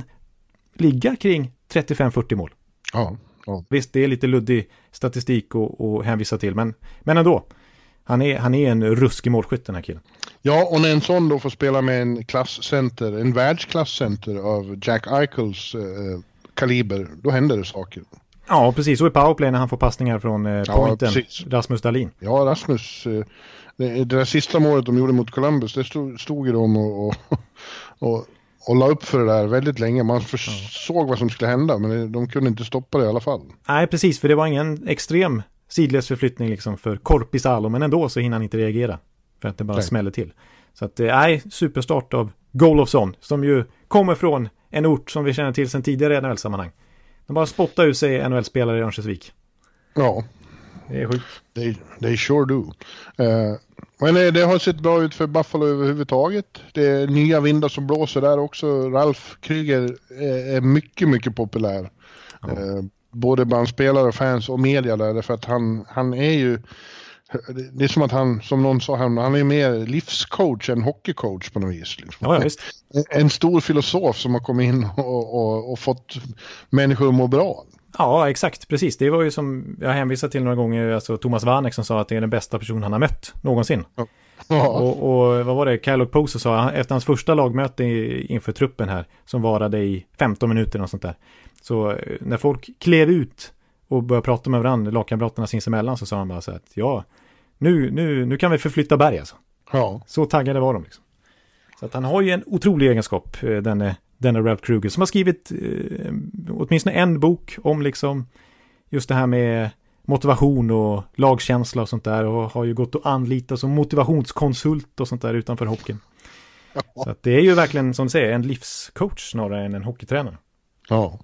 ligga kring trettiofem fyrtio mål. Ja, ja. Visst, det är lite luddig statistik att hänvisa till, men, men ändå. Han är, han är en ruskig målskytt, den här killen. Ja, och när en sån då får spela med en klasscenter, en världsklasscenter av Jack Eichels eh, kaliber, då händer det saker. Ja, precis. Och i powerplay när han får passningar från eh, pointen, ja, Rasmus Dahlin. Ja, Rasmus, eh, det, det där sista målet de gjorde mot Columbus, det stod, stod ju de och... och, och och la upp för det där väldigt länge. Man försåg ja. vad som skulle hända, men de kunde inte stoppa det i alla fall. Nej, precis, för det var ingen extrem sidledsförflyttning liksom för Korpisalo, men ändå så hinner han inte reagera för att det bara nej. smäller till. Så att, nej, superstart av Golofsson, som ju kommer från en ort som vi känner till sedan tidigare i N H L-sammanhang. De bara spottar ut sig N H L-spelare i Örnsköldsvik. Ja. Det är sjukt. They, they sure do. Uh, men det har sett bra ut för Buffalo överhuvudtaget. Det är nya vindar som blåser där också. Ralph Kruger är, är mycket, mycket populär. Ja. Uh, både bland spelare och fans och media där. För att han, han är ju... Det är som att han, som någon sa, han, han är mer livscoach än hockeycoach på något vis. Liksom. Ja, visst. En, en stor filosof som har kommit in och, och, och fått människor att må bra. Ja, exakt. Precis. Det var ju som jag hänvisade till några gånger, alltså Thomas Vanek som sa att det är den bästa person han har mött någonsin. Ja. Ja. Och, och vad var det? Kyle Poser sa, efter hans första lagmöte inför truppen här, som varade i femton minuter och sånt där. Så när folk klev ut och började prata med varandra, lagkamraterna sinsemellan, så sa han bara så att ja, nu, nu, nu kan vi förflytta berg alltså. Ja. Så taggade var de liksom. Så att han har ju en otrolig egenskap, denne, denne Ralph Kruger, som har skrivit eh, åtminstone en bok om liksom just det här med motivation och lagkänsla och sånt där, och har ju gått att anlita som motivationskonsult och sånt där utanför hockeyn. Ja. Så att det är ju verkligen, som du säger, en livscoach snarare än en hockeytränare. Ja.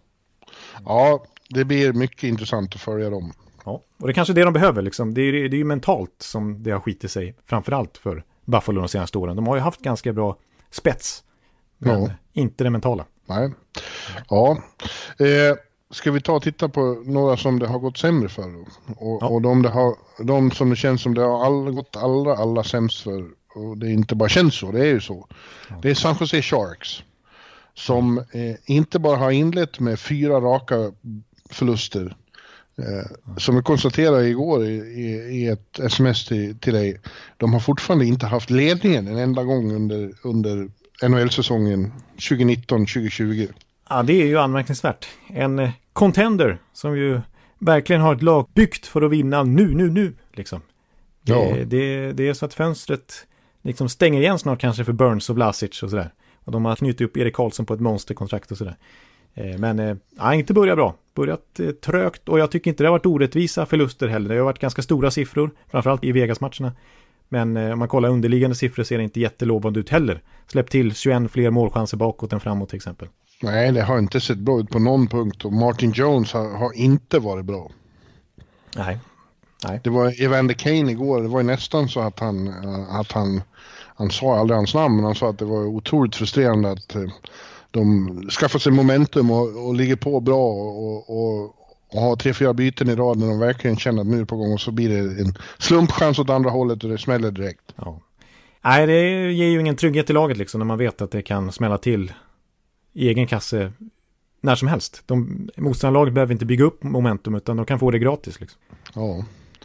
Ja, det blir mycket intressant att följa dem. Ja, och det är kanske det de behöver liksom. Det är, det är ju mentalt som det har skitit sig, framförallt för Buffalo de senaste åren. De har ju haft ganska bra spets, men ja. inte det mentala. Nej. Ja. Eh, ska vi ta och titta på några som det har gått sämre för? Och, ja. och de, det har, de som det känns som det har all, gått allra, allra sämst för, och det inte bara känns så, det är ju så. Ja. Det är San Jose Sharks som eh, inte bara har inlett med fyra raka förluster. Eh, som vi konstaterade igår i, i, i ett sms till, till dig. De har fortfarande inte haft ledningen en enda gång under, under N H L-säsongen tjugonitton tjugohundratjugo. Ja, det är ju anmärkningsvärt. En eh, contender som ju verkligen har ett lag byggt för att vinna nu, nu, nu. Liksom. Ja. Det, det, det är så att fönstret liksom stänger igen snart kanske för Burns och Vlasic och sådär. Och de har knutit upp Erik Karlsson på ett monsterkontrakt och sådär. Eh, men eh, ja, inte börjat bra. Börjat eh, trögt, och jag tycker inte det har varit orättvisa förluster heller. Det har varit ganska stora siffror, framförallt i Vegas-matcherna. Men eh, om man kollar underliggande siffror ser det inte jättelovande ut heller. Släpp till tjugoett fler målchanser bakåt än framåt till exempel. Nej, det har inte sett bra ut på någon punkt, och Martin Jones har, har inte varit bra. Nej. Nej. Det var Evander Kane igår, det var ju nästan så att han, att han, han sa aldrig hans namn, men han sa att det var otroligt frustrerande att de skaffar sig momentum och, och ligger på bra och, och, och har tre, fyra byten i rad när de verkligen känner att nu är på gång, och så blir det en slumpchans åt andra hållet och det smäller direkt. Ja. Nej, det ger ju ingen trygghet i laget liksom, när man vet att det kan smälla till i egen kasse när som helst. De, motståndarlaget behöver inte bygga upp momentum, utan de kan få det gratis liksom. Ja,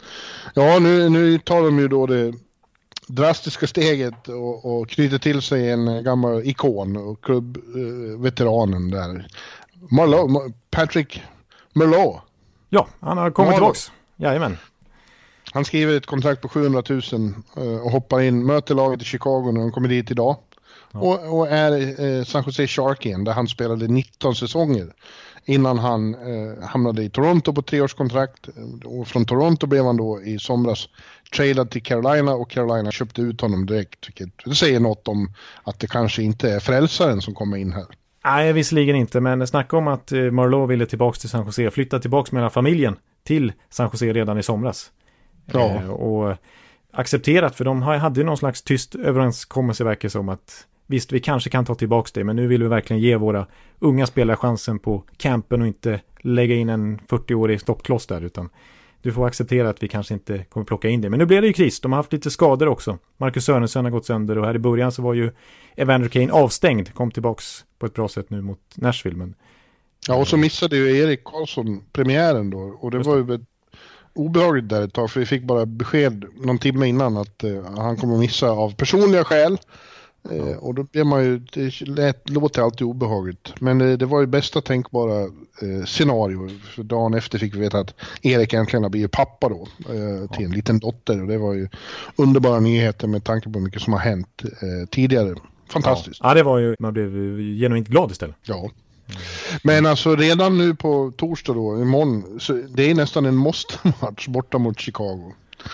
ja nu, nu tar de ju då det drastiska steget och, och knyter till sig en gammal ikon och klubbveteranen eh, där. Marleau, Patrick Marleau. Ja, han har kommit tillbaks. Jajamän. Han skriver ett kontrakt på sjuhundratusen eh, och hoppar in, möter laget i Chicago när de kommer dit idag. Ja. Och, och är eh, San Jose Shark igen, där han spelade nitton säsonger innan han eh, hamnade i Toronto på treårskontrakt. Och från Toronto blev han då i somras tradad till Carolina, och Carolina köpte ut honom direkt. Vilket det säger något om att det kanske inte är frälsaren som kommer in här. Nej, visserligen inte, men snacka om att Marleau ville tillbaka till San Jose, flytta tillbaka med hela familjen till San Jose redan i somras. Ja. Eh, och accepterat, för de hade ju någon slags tyst överenskommelse, verkar som att visst, vi kanske kan ta tillbaka det, men nu vill vi verkligen ge våra unga spelare chansen på campen och inte lägga in en fyrtio-årig stoppkloss där, utan du får acceptera att vi kanske inte kommer plocka in det. Men nu blev det ju kris, de har haft lite skador också. Marcus Sörensen har gått sönder, och här i början så var ju Evander Kane avstängd, kom tillbaks på ett bra sätt nu mot Nashville. Men... Ja, och så missade ju Erik Karlsson premiären då, och det var ju ett obehagligt där ett tag, för vi fick bara besked någon timme innan att uh, han kommer att missa av personliga skäl. Ja. Eh, och då blir man ju, det lät, låter alltid obehagligt, men det, det var ju bästa tänkbara eh, scenario, för dagen efter fick vi veta att Erik äntligen har blivit pappa då eh, till en liten dotter, och det var ju underbara nyheter med tanke på mycket som har hänt eh, tidigare. Fantastiskt. Ja. Ja, det var ju, man blev genuint glad istället. Ja. Men alltså redan nu på torsdag då, imorgon, så det är nästan en måste-match borta mot Chicago.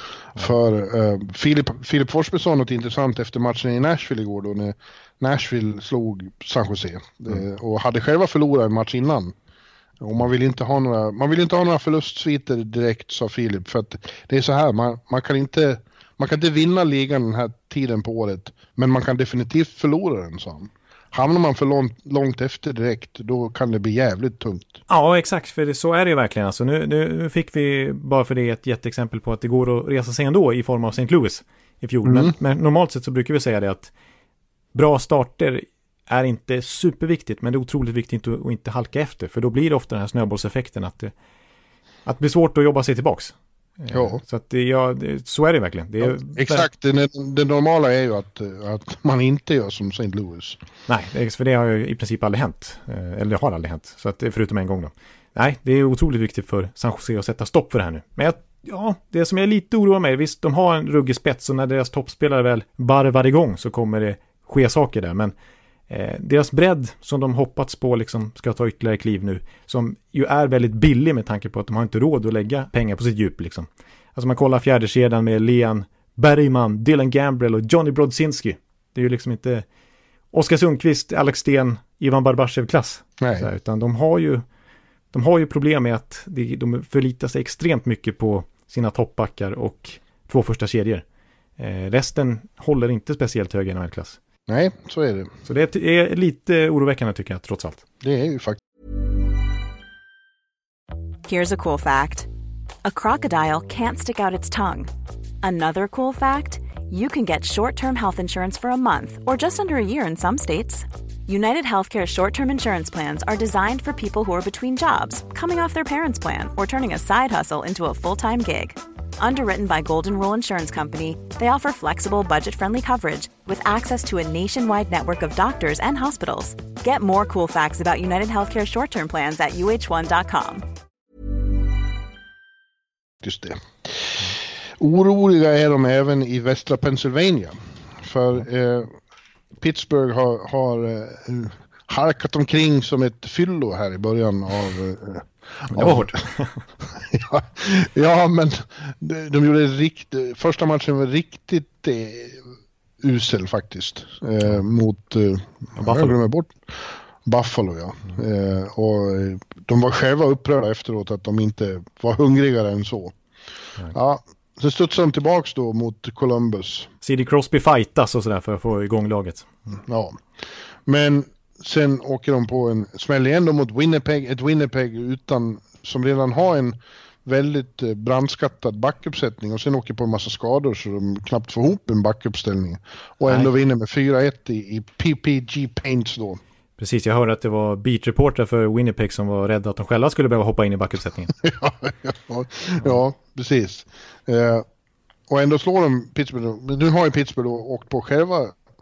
För uh, Filip, Filip Forsberg sa något intressant efter matchen i Nashville igår då, när Nashville slog San Jose mm. uh, och hade själva förlorat en match innan. Och man vill inte ha några, man vill inte ha några förlustsviter direkt, sa Filip, för att det är så här, man, man kan inte man kan inte vinna ligan den här tiden på året, men man kan definitivt förlora den, sa han. Hamnar man för långt, långt efter direkt, då kan det bli jävligt tungt. Ja, exakt, för det, så är det ju verkligen. Alltså, nu, nu fick vi bara för det ett jätteexempel på att det går att resa sig ändå i form av Saint Louis i fjol. Mm. Men, men normalt sett så brukar vi säga det att bra starter är inte superviktigt, men det är otroligt viktigt att, att inte halka efter, för då blir det ofta den här snöbollseffekten att det, att det blir svårt att jobba sig tillbaks. Ja. Så, att det, ja, det, så är det verkligen. Det är, ja, exakt, det, det normala är ju att, att man inte gör som Saint Louis. Nej, för det har ju i princip aldrig hänt. Eller det har aldrig hänt, så att, förutom en gång då. Nej, det är otroligt viktigt för San Jose att sätta stopp för det här nu. Men jag, ja, det som är lite oroar mig, visst, de har en ruggig spets, och när deras toppspelare väl varvar igång så kommer det ske saker där. Men Eh, deras bredd som de hoppats på liksom ska ta ytterligare kliv nu, som ju är väldigt billig med tanke på att de har inte råd att lägga pengar på sitt djup liksom. Alltså man kollar fjärdekedjan med Leon Bergman, Dylan Gambrell och Johnny Brodzinski. Det är ju liksom inte Oskar Sundqvist, Alex Sten, Ivan Barbashev-klass. Nej. Utan de har ju de har ju problem med att de, de förlitar sig extremt mycket på sina toppbackar och två första kedjor. Eh, resten håller inte speciellt hög i N H L-klass. Nej, så är det. Så det är lite oroväckande tycker jag, trots allt. Det är ju faktiskt. Here's a cool fact. A crocodile can't stick out its tongue. Another cool fact, you can get short-term health insurance for a month or just under a year in some states. United Healthcare short-term insurance plans are designed for people who are between jobs, coming off their parents' plan, or turning a side hustle into a full-time gig. Underwritten by Golden Rule Insurance Company, they offer flexible, budget-friendly coverage with access to a nationwide network of doctors and hospitals. Get more cool facts about United Healthcare short-term plans at U H one dot com. Just det. Oroliga är de även i västra Pennsylvania. För eh, Pittsburgh har, har eh, harkat omkring som ett fyllo här i början av... Eh, det var hårt. ja, ja, men de, de gjorde riktigt... Första matchen var riktigt eh, usel faktiskt. Eh, mot... Eh, Buffalo. Jag glömmer bort. Buffalo, ja. Eh, och de var själva upprörda efteråt att de inte var hungrigare än så. Nej. Ja, så studsade de tillbaks då mot Columbus. C D Crosby fightas och sådär för att få igång laget. Mm. Ja, men sen åker de på en smäll igen då mot Winnipeg. Ett Winnipeg utan, som redan har en väldigt brandskattad backuppsättning och sen åker på en massa skador så de knappt får ihop en backuppställning. Och ändå Nej. vinner med fyra ett i, i P P G Paints då. Precis, jag hörde att det var beat-reporter för Winnipeg som var rädda att de själva skulle behöva hoppa in i backuppsättningen. ja, ja, ja, precis. Eh, och ändå slår de Pittsburgh. Nu har ju Pittsburgh då åkt på själva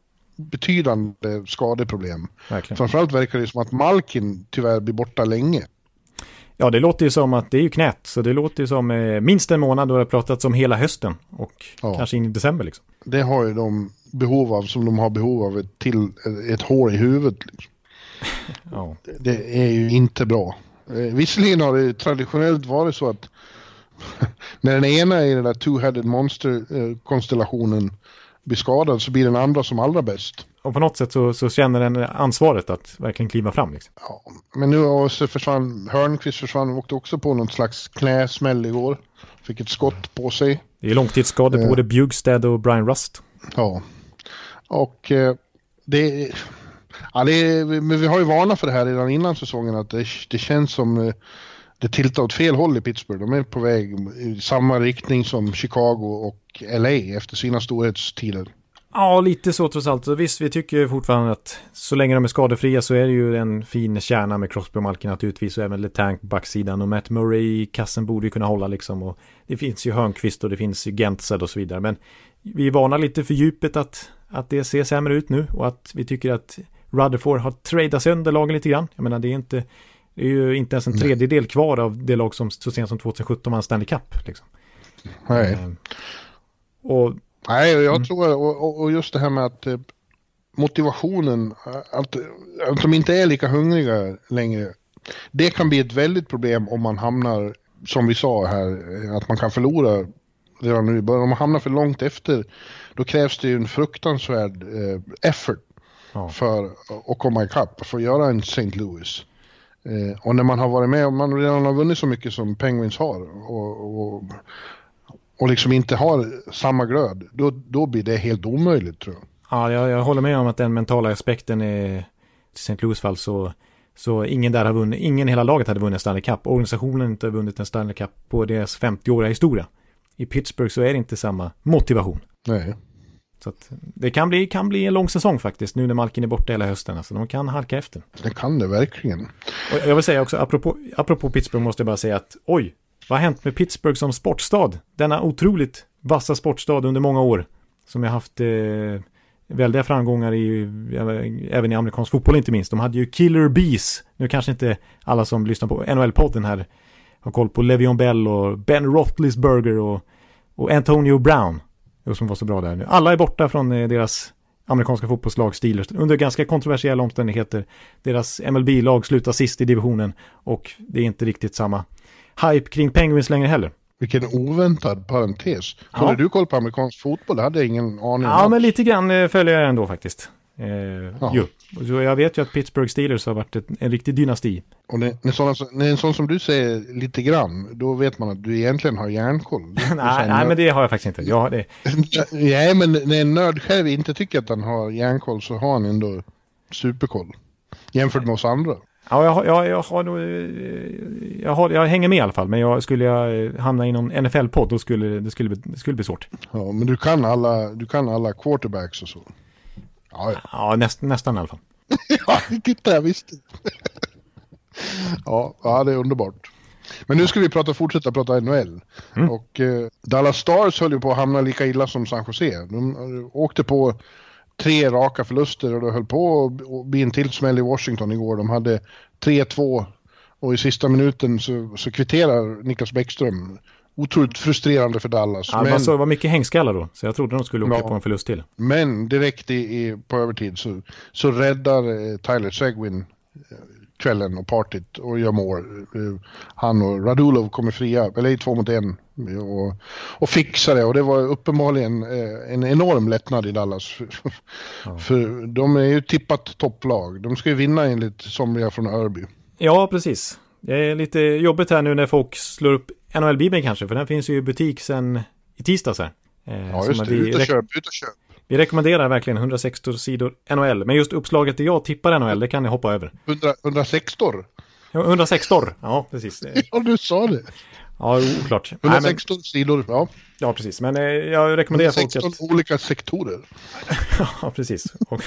betydande skadeproblem. Verkligen. Framförallt verkar det som att Malkin tyvärr blir borta länge. Ja, det låter ju som att det är ju knät. Så det låter ju som eh, minst en månad då det har pratats om hela hösten. Och ja. kanske in i december liksom. Det har ju de behov av som de har behov av ett, till, ett hår i huvudet liksom. Ja. Det är ju inte bra. Visserligen har det traditionellt varit så att när den ena i den där two-headed monster-konstellationen blir skadad så blir den andra som allra bäst. Och på något sätt så, så känner den ansvaret att verkligen kliva fram. Liksom. Ja, men nu så försvann, Hörnqvist försvann och åkte också på någon slags knäsmäll igår. Fick ett skott på sig. Det är långtidsskador på eh. både Bjugstad och Brian Rust. Ja, och eh, det Ja, det är, men vi har ju varnat för det här redan innan säsongen att det, det känns som det tiltar åt fel håll i Pittsburgh. De är på väg i samma riktning som Chicago och L A efter sina storhetstider. Ja, lite så trots allt. Så visst, vi tycker fortfarande att så länge de är skadefria så är det ju en fin kärna med Crosby och Malkin naturligtvis och även Letang på backsidan och Matt Murray i kassen borde ju kunna hålla liksom och det finns ju Hörnqvist och det finns ju Gentzed och så vidare. Men vi varnar lite för djupet att, att det ser sämre ut nu och att vi tycker att Rutherford har tradat sönder lagen lite grann. Jag menar, det är, inte, det är ju inte ens en tredjedel kvar av det lag som så sent som tjugohundrasjutton vann Stanley Cup. Liksom. Nej. Eh, och, Nej, jag mm. tror, och, och just det här med att eh, motivationen, att, att de inte är lika hungriga längre, det kan bli ett väldigt problem om man hamnar, som vi sa här, att man kan förlora redan nu i början. Om man hamnar för långt efter, då krävs det ju en fruktansvärd eh, effort. Ja. För att komma ikapp, för att göra en Saint Louis. Eh, och när man har varit med och man redan har vunnit så mycket som Penguins har och, och, och liksom inte har samma glöd, då, då blir det helt omöjligt tror jag. Ja, jag, jag håller med om att den mentala aspekten är till Saint Louis fall så, så ingen där har vunnit, ingen i hela laget hade vunnit Stanley Cup. Organisationen har inte vunnit en Stanley Cup på deras femtioåriga historia. I Pittsburgh så är det inte samma motivation. Nej. Så att det kan bli, kan bli en lång säsong faktiskt nu när Malkin är borta hela hösten. Alltså de kan halka efter. Det kan det verkligen. Och jag vill säga också, apropå, apropå Pittsburgh måste jag bara säga att oj, vad har hänt med Pittsburgh som sportstad? Denna otroligt vassa sportstad under många år som jag haft eh, väldiga framgångar i, även i amerikansk fotboll inte minst. De hade ju Killer Bees. Nu kanske inte alla som lyssnar på N H L-podden här har koll på Le'Veon Bell och Ben Roethlisberger och, och Antonio Brown. Som var så bra där nu. Alla är borta från deras amerikanska fotbollslag Steelers under ganska kontroversiella omständigheter. Deras M L B-lag slutar sist i divisionen och det är inte riktigt samma hype kring Penguins längre heller. Vilken oväntad parentes. Ja. Håller du koll på amerikansk fotboll? Det hade jag ingen aning om. Ja, men lite grann eh, följer jag ändå faktiskt. Eh, Ja. jo. Så jag vet ju att Pittsburgh Steelers har varit ett, en riktig dynasti. Och när, när, sådana, när en sån som du säger lite grann, då vet man att du egentligen har järnkoll. nej, nej, men det har jag faktiskt inte. Jag har det. Nej, men när en nörd själv inte tycker att han har järnkoll så har han ändå superkoll. Jämfört med oss andra. Ja, jag, har- jag, jag har nog, eh, jag, har, jag hänger med i alla fall. Men jag, skulle jag eh, hamna i någon N F L-podd då skulle det skulle, bli- det skulle bli svårt. Ja, men du kan alla, du kan alla quarterbacks och så. Ja, ja. Ja, näst, nästan i alla fall. Ja, titta, jag visste. ja, ja, det är underbart. Men nu ska vi prata, fortsätta prata N H L. Mm. Och eh, Dallas Stars höll ju på att hamna lika illa som San Jose. De eh, åkte på tre raka förluster och de höll på att bli en till smäll i Washington igår. De hade tre två och i sista minuten så, så kvitterar Niklas Bäckström. Otroligt frustrerande för Dallas. Ja, men, alltså, det var mycket hängskallar då. Så jag trodde de skulle åka Ja. på en förlust till. men direkt i, i, på övertid så, så räddar eh, Tyler Seguin eh, kvällen och partyt och gör mål. Eh, han och Radulov kommer fria, eller i två mot en och, och fixar det. Och det var uppenbarligen eh, en enorm lättnad i Dallas. Ja. För de är ju tippat topplag. De ska ju vinna enligt somliga från Örby. Ja, precis. Det är lite jobbigt här nu när folk slår upp N H L-bibeln kanske. För den finns ju i butik sen i tisdags här. Eh, Ja, som just det. vi, Ut och rek- köp, ut och köp. vi rekommenderar verkligen hundrasextio sidor N H L. Men just uppslaget där jag tippar N H L, det kan ni hoppa över. hundra, hundrasexton. Ja, hundrasexton, ja precis. Eh, Ja, du sa det. Ja, oklart. Nej, men, hundrasexton sidor, ja. ja, precis. Men eh, jag rekommenderar folk hundrasexton att... olika sektorer. Ja, precis. Och,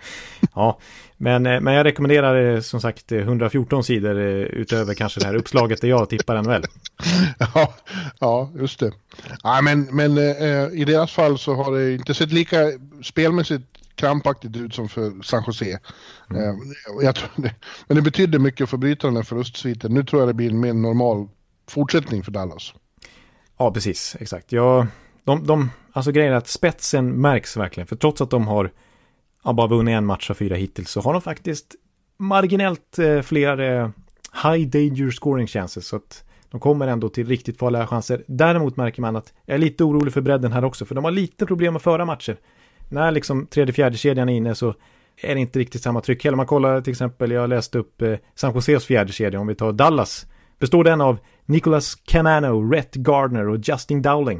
ja, men, eh, men jag rekommenderar eh, som sagt eh, hundrafjorton sidor eh, utöver kanske det här uppslaget där jag tippar N H L. Ja, ja, just det. Ja, men men eh, i deras fall så har det inte sett lika spelmässigt krampaktigt ut som för San Jose. Mm. Eh, jag tror det, men det betyder mycket för att bryta den här förlustsviten. Nu tror jag det blir en mer normal fortsättning för Dallas. Ja, precis. Exakt. Jag, de, de, alltså grejen är att spetsen märks verkligen. För trots att de har ja, bara vunnit en match av fyra hittills så har de faktiskt marginellt eh, fler eh, high danger scoring chances. Så att de kommer ändå till riktigt farliga chanser. Däremot märker man att jag är lite orolig för bredden här också. För de har lite problem att föra matcher. När liksom tredje fjärde kedjan är inne så är det inte riktigt samma tryck. Eller man kollar till exempel, jag läste upp eh, San Joses fjärde kedja. Om vi tar Dallas. Består den av Nicholas Canano, Rhett Gardner och Justin Dowling.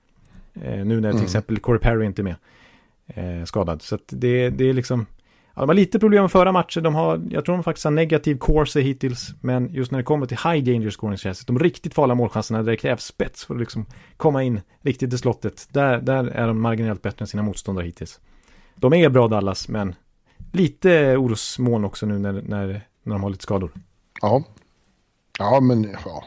Eh, nu när till Mm. exempel Corey Perry inte är med eh, skadad. Så att det, det är liksom... Ja, de har lite problem att föra matcher. De har, jag tror de faktiskt har negativ course hittills. Men just när det kommer till high danger scoring chances, de riktigt farliga målchanserna där det krävs spets för att liksom komma in riktigt i slottet. Där, där är de marginellt bättre än sina motståndare hittills. De är bra Dallas, men lite orosmoln också nu när, när, när de har lite skador. Ja. Ja, men ja.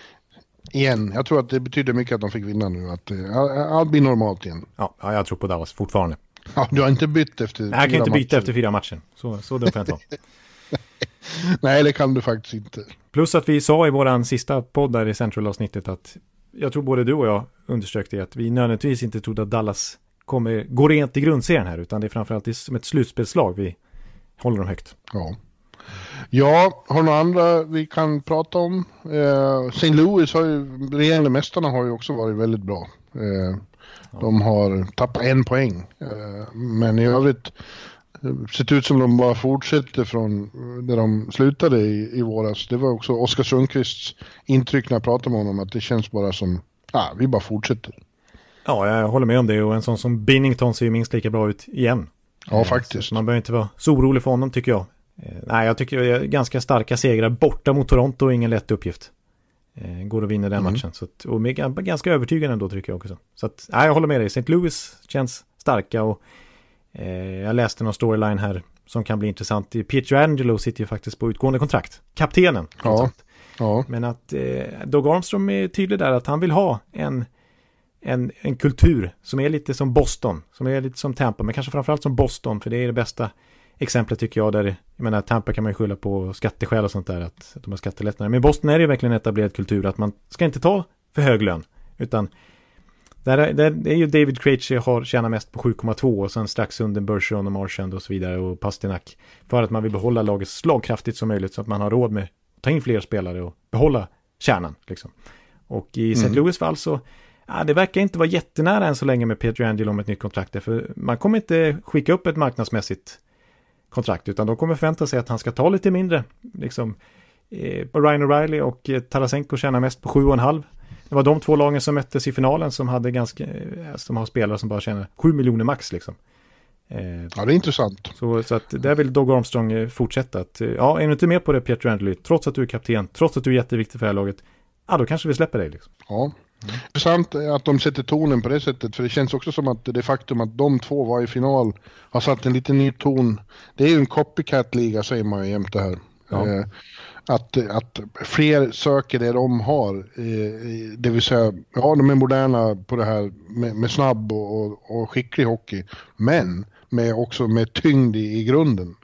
Igen, jag tror att det betyder mycket att de fick vinna nu. Att eh, allt blir normalt igen. Ja, ja, jag tror på Dallas fortfarande. Ja, du har inte bytt efter Nej, jag kan fyra inte byta matcher. efter fyra matcher. Så, så dumt kan jag inte vara. Nej, det kan du faktiskt inte. Plus att vi sa i våran sista podd där i Central-avsnittet att jag tror både du och jag underströk det att vi nödvändigtvis inte trodde att Dallas kommer gå rent i grundserien här, utan det är framförallt som ett slutspelslag vi håller dem högt. Ja. Ja, har några andra vi kan prata om? Eh, Saint Louis har ju, regerande mästarna har ju också varit väldigt bra. Eh, de har tappat en poäng. Eh, men i övrigt eh, sett ut som de bara fortsätter från där de slutade i, i våras. Det var också Oskar Sundqvists intryck när jag pratade med honom, att det känns bara som, ja, ah, vi bara fortsätter. Ja, jag håller med om det, och en sån som Binnington ser ju minst lika bra ut igen. Ja, Eh, faktiskt. så man behöver inte vara så orolig för honom, tycker jag. Eh, nej, jag tycker det är ganska starka segrar borta mot Toronto och ingen lätt uppgift. Eh, går att vinna den Mm. matchen. Så att, och med, ganska övertygande ändå, tycker jag också. Så att, nej, jag håller med dig. Saint Louis känns starka, och eh, jag läste någon storyline här som kan bli intressant. Pietrangelo sitter ju faktiskt på utgående kontrakt. Kaptenen. Ja, ja. Men att eh, Doug Armstrong är tydlig där att han vill ha en, en, en kultur som är lite som Boston. Som är lite som Tampa, men kanske framförallt som Boston. För det är det bästa exemplet, tycker jag. Där, jag menar, Tampa kan man ju skylla på skatteskäl och sånt där. Att, att de har skattelättnader. Men i Boston är det verkligen en etablerad kultur att man ska inte ta för hög lön. Utan Där är, där är ju David Krejci har tjänat mest på sju komma två och sen strax under Bergeron och Marchand och så vidare och Pasternak för att man vill behålla laget slagkraftigt som möjligt så att man har råd med att ta in fler spelare och behålla kärnan liksom. Och i Saint Louis fall så ja, det verkar inte vara jättenära än så länge med Pietrangelo om ett nytt kontrakt där, för man kommer inte skicka upp ett marknadsmässigt kontrakt utan de kommer förvänta sig att han ska ta lite mindre liksom. eh, Ryan O'Reilly och eh, Tarasenko tjänar mest på sju komma fem. Det var de två lagen som möttes i finalen som hade ganska eh, som har spelare som bara tjänar sju miljoner max liksom. Eh, ja, det är intressant. Så, så att där vill Doug Armstrong eh, fortsätta att, eh, ja, är du inte med på det Pietrangelo, trots att du är kapten, trots att du är jätteviktig för det här laget, ja då kanske vi släpper dig liksom. Ja. Mm. Intressant att de sätter tonen på det sättet, för det känns också som att det faktum att de två var i final har satt en lite ny ton. Det är ju en copycat-liga säger man ju jämt det här. Ja. Eh, att, att fler söker det de har, eh, det vill säga, ja de är moderna på det här med, med snabb och, och, och skicklig hockey, men med, också med tyngd i, i grunden.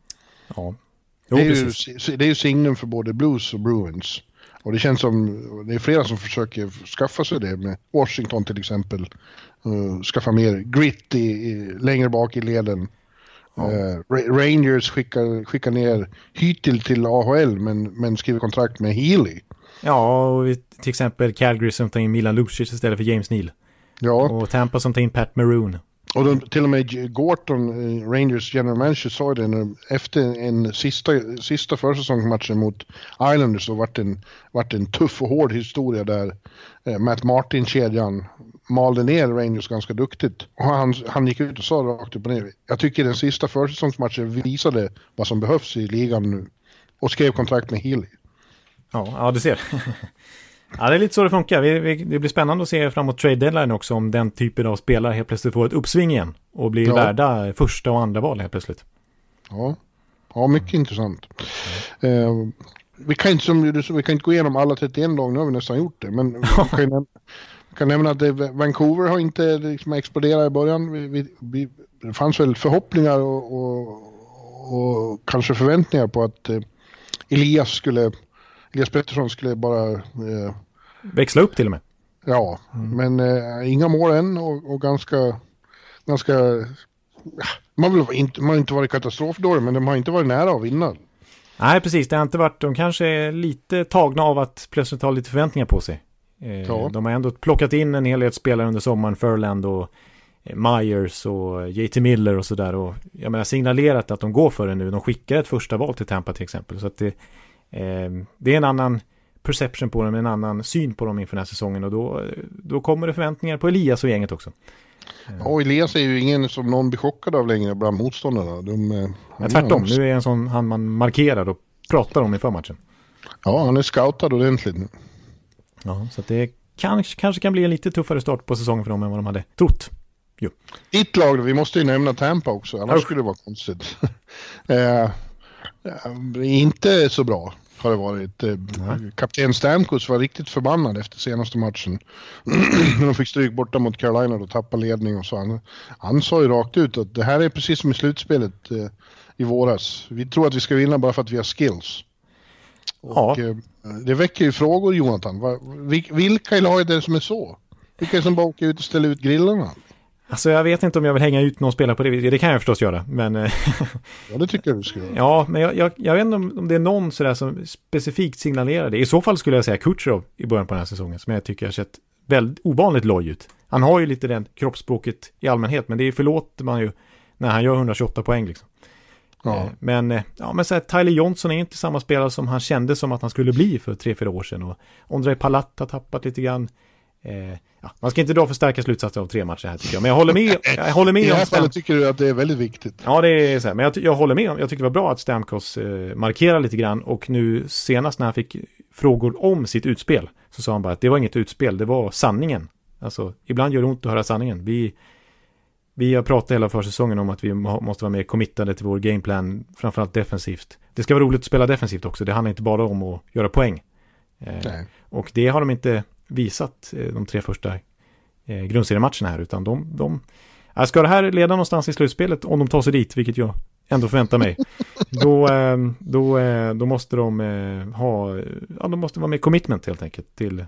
Ja. Jo, det, är ju, det är ju signum för både Blues och Bruins. Och det känns som, det är flera som försöker skaffa sig det med Washington till exempel. Uh, skaffa mer grit i, i, längre bak i leden. Ja. Uh, Rangers skickar, skickar ner Hytil till A H L men, men skriver kontrakt med Healy. Ja, och till exempel Calgary som tar in Milan Lucic istället för James Neal. Ja. Och Tampa som tar in Pat Maroon. Och de, till och med Gorton, Rangers general manager, sa det när, efter en sista, sista försäsongsmatchen mot Islanders så vart en, vart en tuff och hård historia där eh, Matt Martin-kedjan malde ner Rangers ganska duktigt. Och han, han gick ut och sa rakt upp och ner, jag tycker den sista försäsongsmatchen visade vad som behövs i ligan nu. Och skrev kontrakt med Healy. Ja, ja du ser. Ja, det är lite så det funkar. Vi, vi, det blir spännande att se framåt trade deadline också om den typen av spelare helt plötsligt får ett uppsving igen och blir ja. värda första och andra val helt plötsligt. Ja, ja mycket mm. intressant. Mm. Eh, vi, kan inte, som du sa, vi kan inte gå igenom alla trettioen lag, nu har vi nästan gjort det. Men vi kan, näm- kan nämna att det, Vancouver har inte liksom exploderat i början. Vi, vi, vi, det fanns väl förhoppningar och, och, och kanske förväntningar på att eh, Elias skulle... Elias Pettersson skulle bara... Eh, växla upp till och med. Ja, mm. men eh, inga mål än och, och ganska... ganska man vill inte, man har inte varit katastrofdålig, men de har inte varit nära att vinna. Nej, precis. Det har inte varit... De kanske är lite tagna av att plötsligt ha lite förväntningar på sig. Eh, ja. De har ändå plockat in en hel del spelare under sommaren. Furland och eh, Myers och J T Miller och sådär. Och jag menar signalerat att de går för det nu. De skickar ett första val till Tampa till exempel. Så att det... Eh, det är en annan perception på dem, en annan syn på dem inför den här säsongen och då, då kommer det förväntningar på Elias och gänget också. Eh. Ja, Elias är ju ingen som någon blir chockad av längre bland motståndarna. De, ja, tvärtom, nu är en sån han man markerar och pratar om i förmatchen. Ja, han är scoutad ordentligt nu. Ja, så att det kanske, kanske kan bli en lite tuffare start på säsongen för dem än vad de hade trott. Jo. Ditt lag, vi måste ju nämna Tampa också, annars Usch. skulle det vara konstigt. eh, Inte så bra har det varit. Mm. Kapten Stamkos var riktigt förbannad efter senaste matchen. När de fick stryk borta mot Carolina och tappa ledning och så. Han, han sa ju rakt ut att det här är precis som i slutspelet eh, i våras. Vi tror att vi ska vinna bara för att vi har skills. Och ja. eh, det väcker ju frågor, Jonathan. Va, vilka i laget är det som är så? Vilka är det som bara åker ut och ställer ut grillarna? Alltså jag vet inte om jag vill hänga ut någon spelare på det. Det kan jag förstås göra. Men ja, det tycker jag du ska göra. Ja, men jag, jag, jag vet inte om, om det är någon sådär som specifikt signalerar det. I så fall skulle jag säga Kucherov i början på den här säsongen. Som jag tycker har sett väldigt ovanligt loj ut. Han har ju lite den kroppsspråket i allmänhet. Men det förlåter man ju när han gör hundratjugoåtta poäng liksom. Ja. Men, ja, men så här, Tyler Johnson är inte samma spelare som han kände som att han skulle bli för tre, fyra år sedan. Och Ondrej Palat har tappat lite grann. Eh, ja, man ska inte dra för starka slutsatser av tre matcher här tycker jag. Men jag håller med, jag håller med i det här om fallet tycker du att det är väldigt viktigt. Ja, det är så här, men jag, jag håller med om, jag tycker det var bra att Stamkos eh, markerar lite grann. Och nu senast när han fick frågor om sitt utspel så sa han bara att det var inget utspel, det var sanningen. Alltså, ibland gör det ont att höra sanningen. Vi, vi har pratat hela försäsongen om att vi må, måste vara mer committade till vår gameplan, framförallt defensivt. Det ska vara roligt att spela defensivt också, det handlar inte bara om att göra poäng. Eh, och det har de inte visat de tre första eh, grundseriematcherna här, utan de, de äh, ska det här leda någonstans i slutspelet om de tar sig dit, vilket jag ändå förväntar mig, då, eh, då, eh, då måste de eh, ha, ja, de måste vara med commitment helt enkelt till,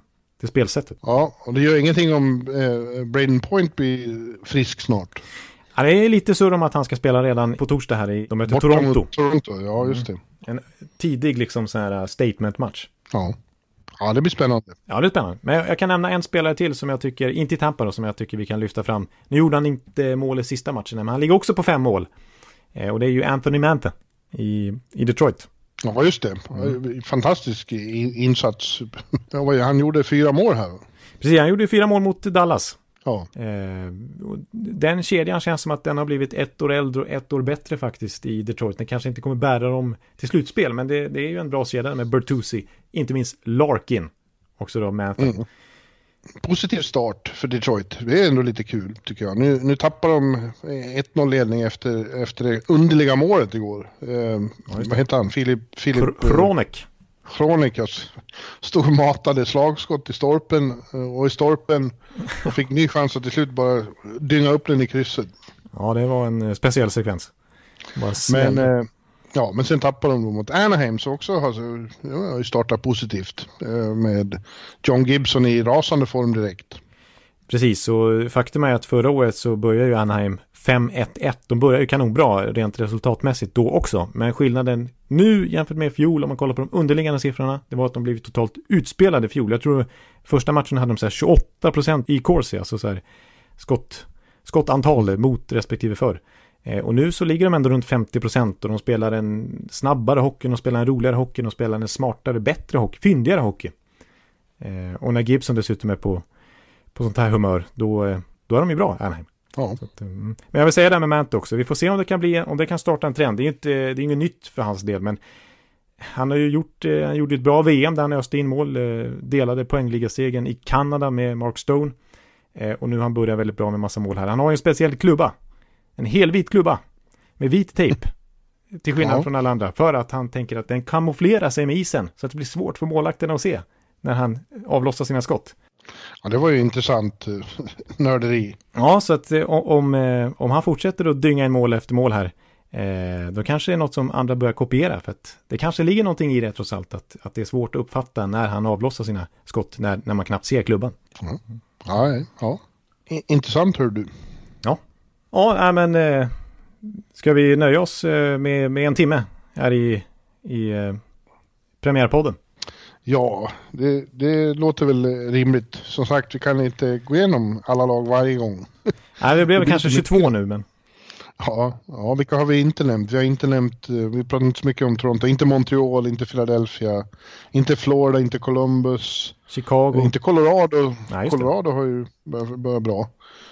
det spelsättet. Ja, och det gör ingenting om eh, Braden Point blir frisk snart. Ja, det är lite surr om att han ska spela redan på torsdag här i, de möter Toronto. Toronto, ja just det. Mm. En tidig liksom så här statement-match. Ja. Ja, det blir spännande. Ja, det är spännande. Men jag, jag kan nämna en spelare till som jag tycker, inte i Tampa då, som jag tycker vi kan lyfta fram. Nu gjorde han inte mål i sista matchen, men han ligger också på fem mål. Eh, och det är ju Anthony Mantha i, i Detroit. Ja, just det. Mm. Fantastisk insats. Han gjorde fyra mål här. Precis, han gjorde fyra mål mot Dallas. Ja. Eh, den kedjan känns som att den har blivit ett år äldre och ett år bättre faktiskt i Detroit. Den kanske inte kommer bära dem till slutspel, men det, det är ju en bra kedja med Bertuzzi, inte minst Larkin också då med. Mm. Positiv start för Detroit. Det är ändå lite kul tycker jag. Nu, nu tappar de ett noll-ledning efter, efter det underliga målet igår. Eh, ja, vad heter han? Filip... Filip Hronek. Chronikas stormatade slagskott i stolpen och i stolpen och fick ny chans att till slut bara dynga upp den i krysset. Ja, det var en speciell sekvens. Men, eh, ja, men sen tappade de mot Anaheim så också har ja, startat positivt eh, med John Gibson i rasande form direkt. Precis, och faktum är att förra året så började ju Anaheim fem ett ett. De började ju kanonbra rent resultatmässigt då också. Men skillnaden nu jämfört med fjol, om man kollar på de underliggande siffrorna, det var att de blivit totalt utspelade fjol. Jag tror första matchen hade de så här tjugoåtta procent i Corsi, alltså så här skott, skottantal mot respektive för. Eh, och nu så ligger de ändå runt femtio procent och de spelar en snabbare hockey, de spelar en roligare hockey, de spelar en smartare, bättre hockey, fyndigare hockey. Eh, och när Gibson dessutom är på på sånt här humör, då, då är de ju bra, Anaheim. Ja. Så att, mm. Men jag vill säga det med Mantha också. Vi får se om det kan bli, om det kan starta en trend. Det är inte, det är inget nytt för hans del, men han har ju gjort, han gjorde ett bra V M där han öste in mål, delade poängligasegern i Kanada med Mark Stone. Och nu har han börjat väldigt bra med massa mål här. Han har ju en speciell klubba, en helvit klubba med vit tejp. Till skillnad ja. från alla andra. För att han tänker att den kamouflerar sig med isen så att det blir svårt för målakterna att se när han avlossar sina skott. Ja, det var ju intressant nörderi. Ja, så att om, om han fortsätter att dynga in mål efter mål här, eh, då kanske det är något som andra börjar kopiera. För att det kanske ligger någonting i det trots allt, att, att det är svårt att uppfatta när han avlossar sina skott, när, när man knappt ser klubban. Mm. Ja, ja. Intressant hör du. Ja, ja men eh, ska vi nöja oss med, med en timme här i, i eh, premiärpodden? Ja, det, det låter väl rimligt. Som sagt, vi kan inte gå igenom alla lag varje gång. Nej, det blev det kanske tjugotvå mycket. Nu, men... Ja, ja, vilka har vi inte nämnt? Vi har inte nämnt, vi pratar inte så mycket om Toronto. Inte Montreal, inte Philadelphia, inte Florida, inte Columbus. Chicago. Inte Colorado. Nej, Colorado har ju börjat, börjat bra.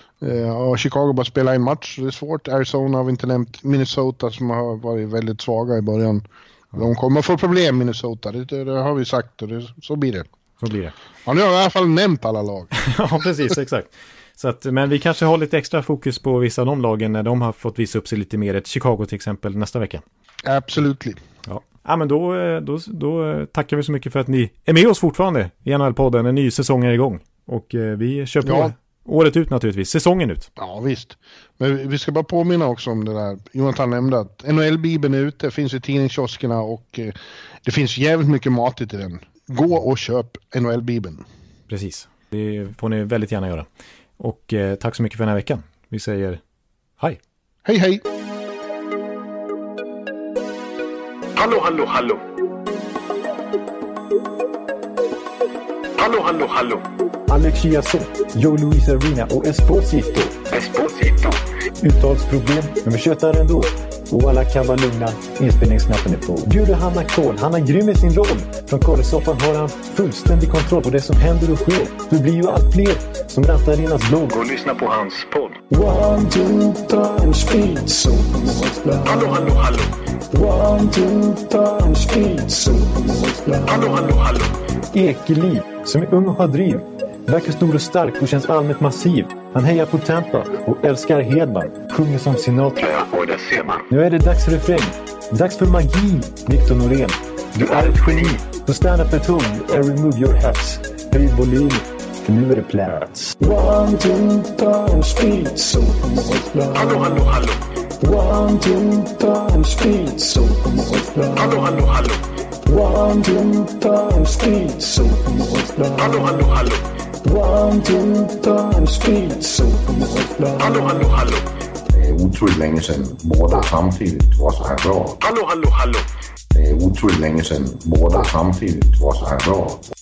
Ja, Chicago bara spelar en match, det är svårt. Arizona har vi inte nämnt. Minnesota som har varit väldigt svaga i början. De kommer få problem Minnesota, det, det har vi sagt och det, så blir det. Så blir det. Ja, nu har vi i alla fall nämnt alla lag. Ja, precis, exakt. Så att, men vi kanske har lite extra fokus på vissa av de lagen när de har fått visa upp sig lite mer. Ett Chicago till exempel nästa vecka. Absolut. Ja. Ja, men då, då, då tackar vi så mycket för att ni är med oss fortfarande i N H L-podden. En ny säsong är igång. Och eh, vi kör på ja. året ut naturligtvis, säsongen ut. Ja, visst. Men vi ska bara påminna också om det där. Jonathan nämnde att N H L-bibeln är ute, finns i tidningskioskerna och eh, det finns jävligt mycket mat i den. Gå och köp N H L-bibeln. Precis, det får ni väldigt gärna göra. Och eh, tack så mycket för den här veckan. Vi säger hej. Hej, hej. Hallå, hallå, hallå. Hallå, hallå, hallå. Alex Chiazot, Joe Luis Arena och Esposito. Esposito. Uttalsproblem, men vi tjötar ändå. Och alla kan vara lugna, inspelningsknappen är på. Bjuder Hanna Kohl, han är grym i sin roll. Från Kåresoffan har han fullständig kontroll på det som händer och sker. Det blir ju allt fler som rattar in hans blogg. Och lyssna på hans podd. One, two, three, speed, so Hallå, hallå, hallå. One, two, three, speed, so Hallå, hallå, hallå. Ekeliv, som är ung och har driv. Verkar stor och stark och känns allmänt massiv. Han hejar på Tampa och älskar Hedman. Sjunger som Sinatra. Ja, och det ser man. Nu är det dags för refräng. Dags för magi, Victor Norén. Du är ett geni. Så stand up at home and remove your hats. Höj volym, för nu är det plats. One, two, three, speed, so Hallå, hallå, hallå. One, two, three, speed, so Hallå, hallå, hallå. One, two, times three, supermålsblad. Hallå, hallå, hallå. One, two, times three, supermålsblad. Hallå, hallå, hallå. Det är otroligt länge sedan båda samtidigt var så här bra. Hallå, hallå, hallå. Det är otroligt länge sedan båda samtidigt var så här bra.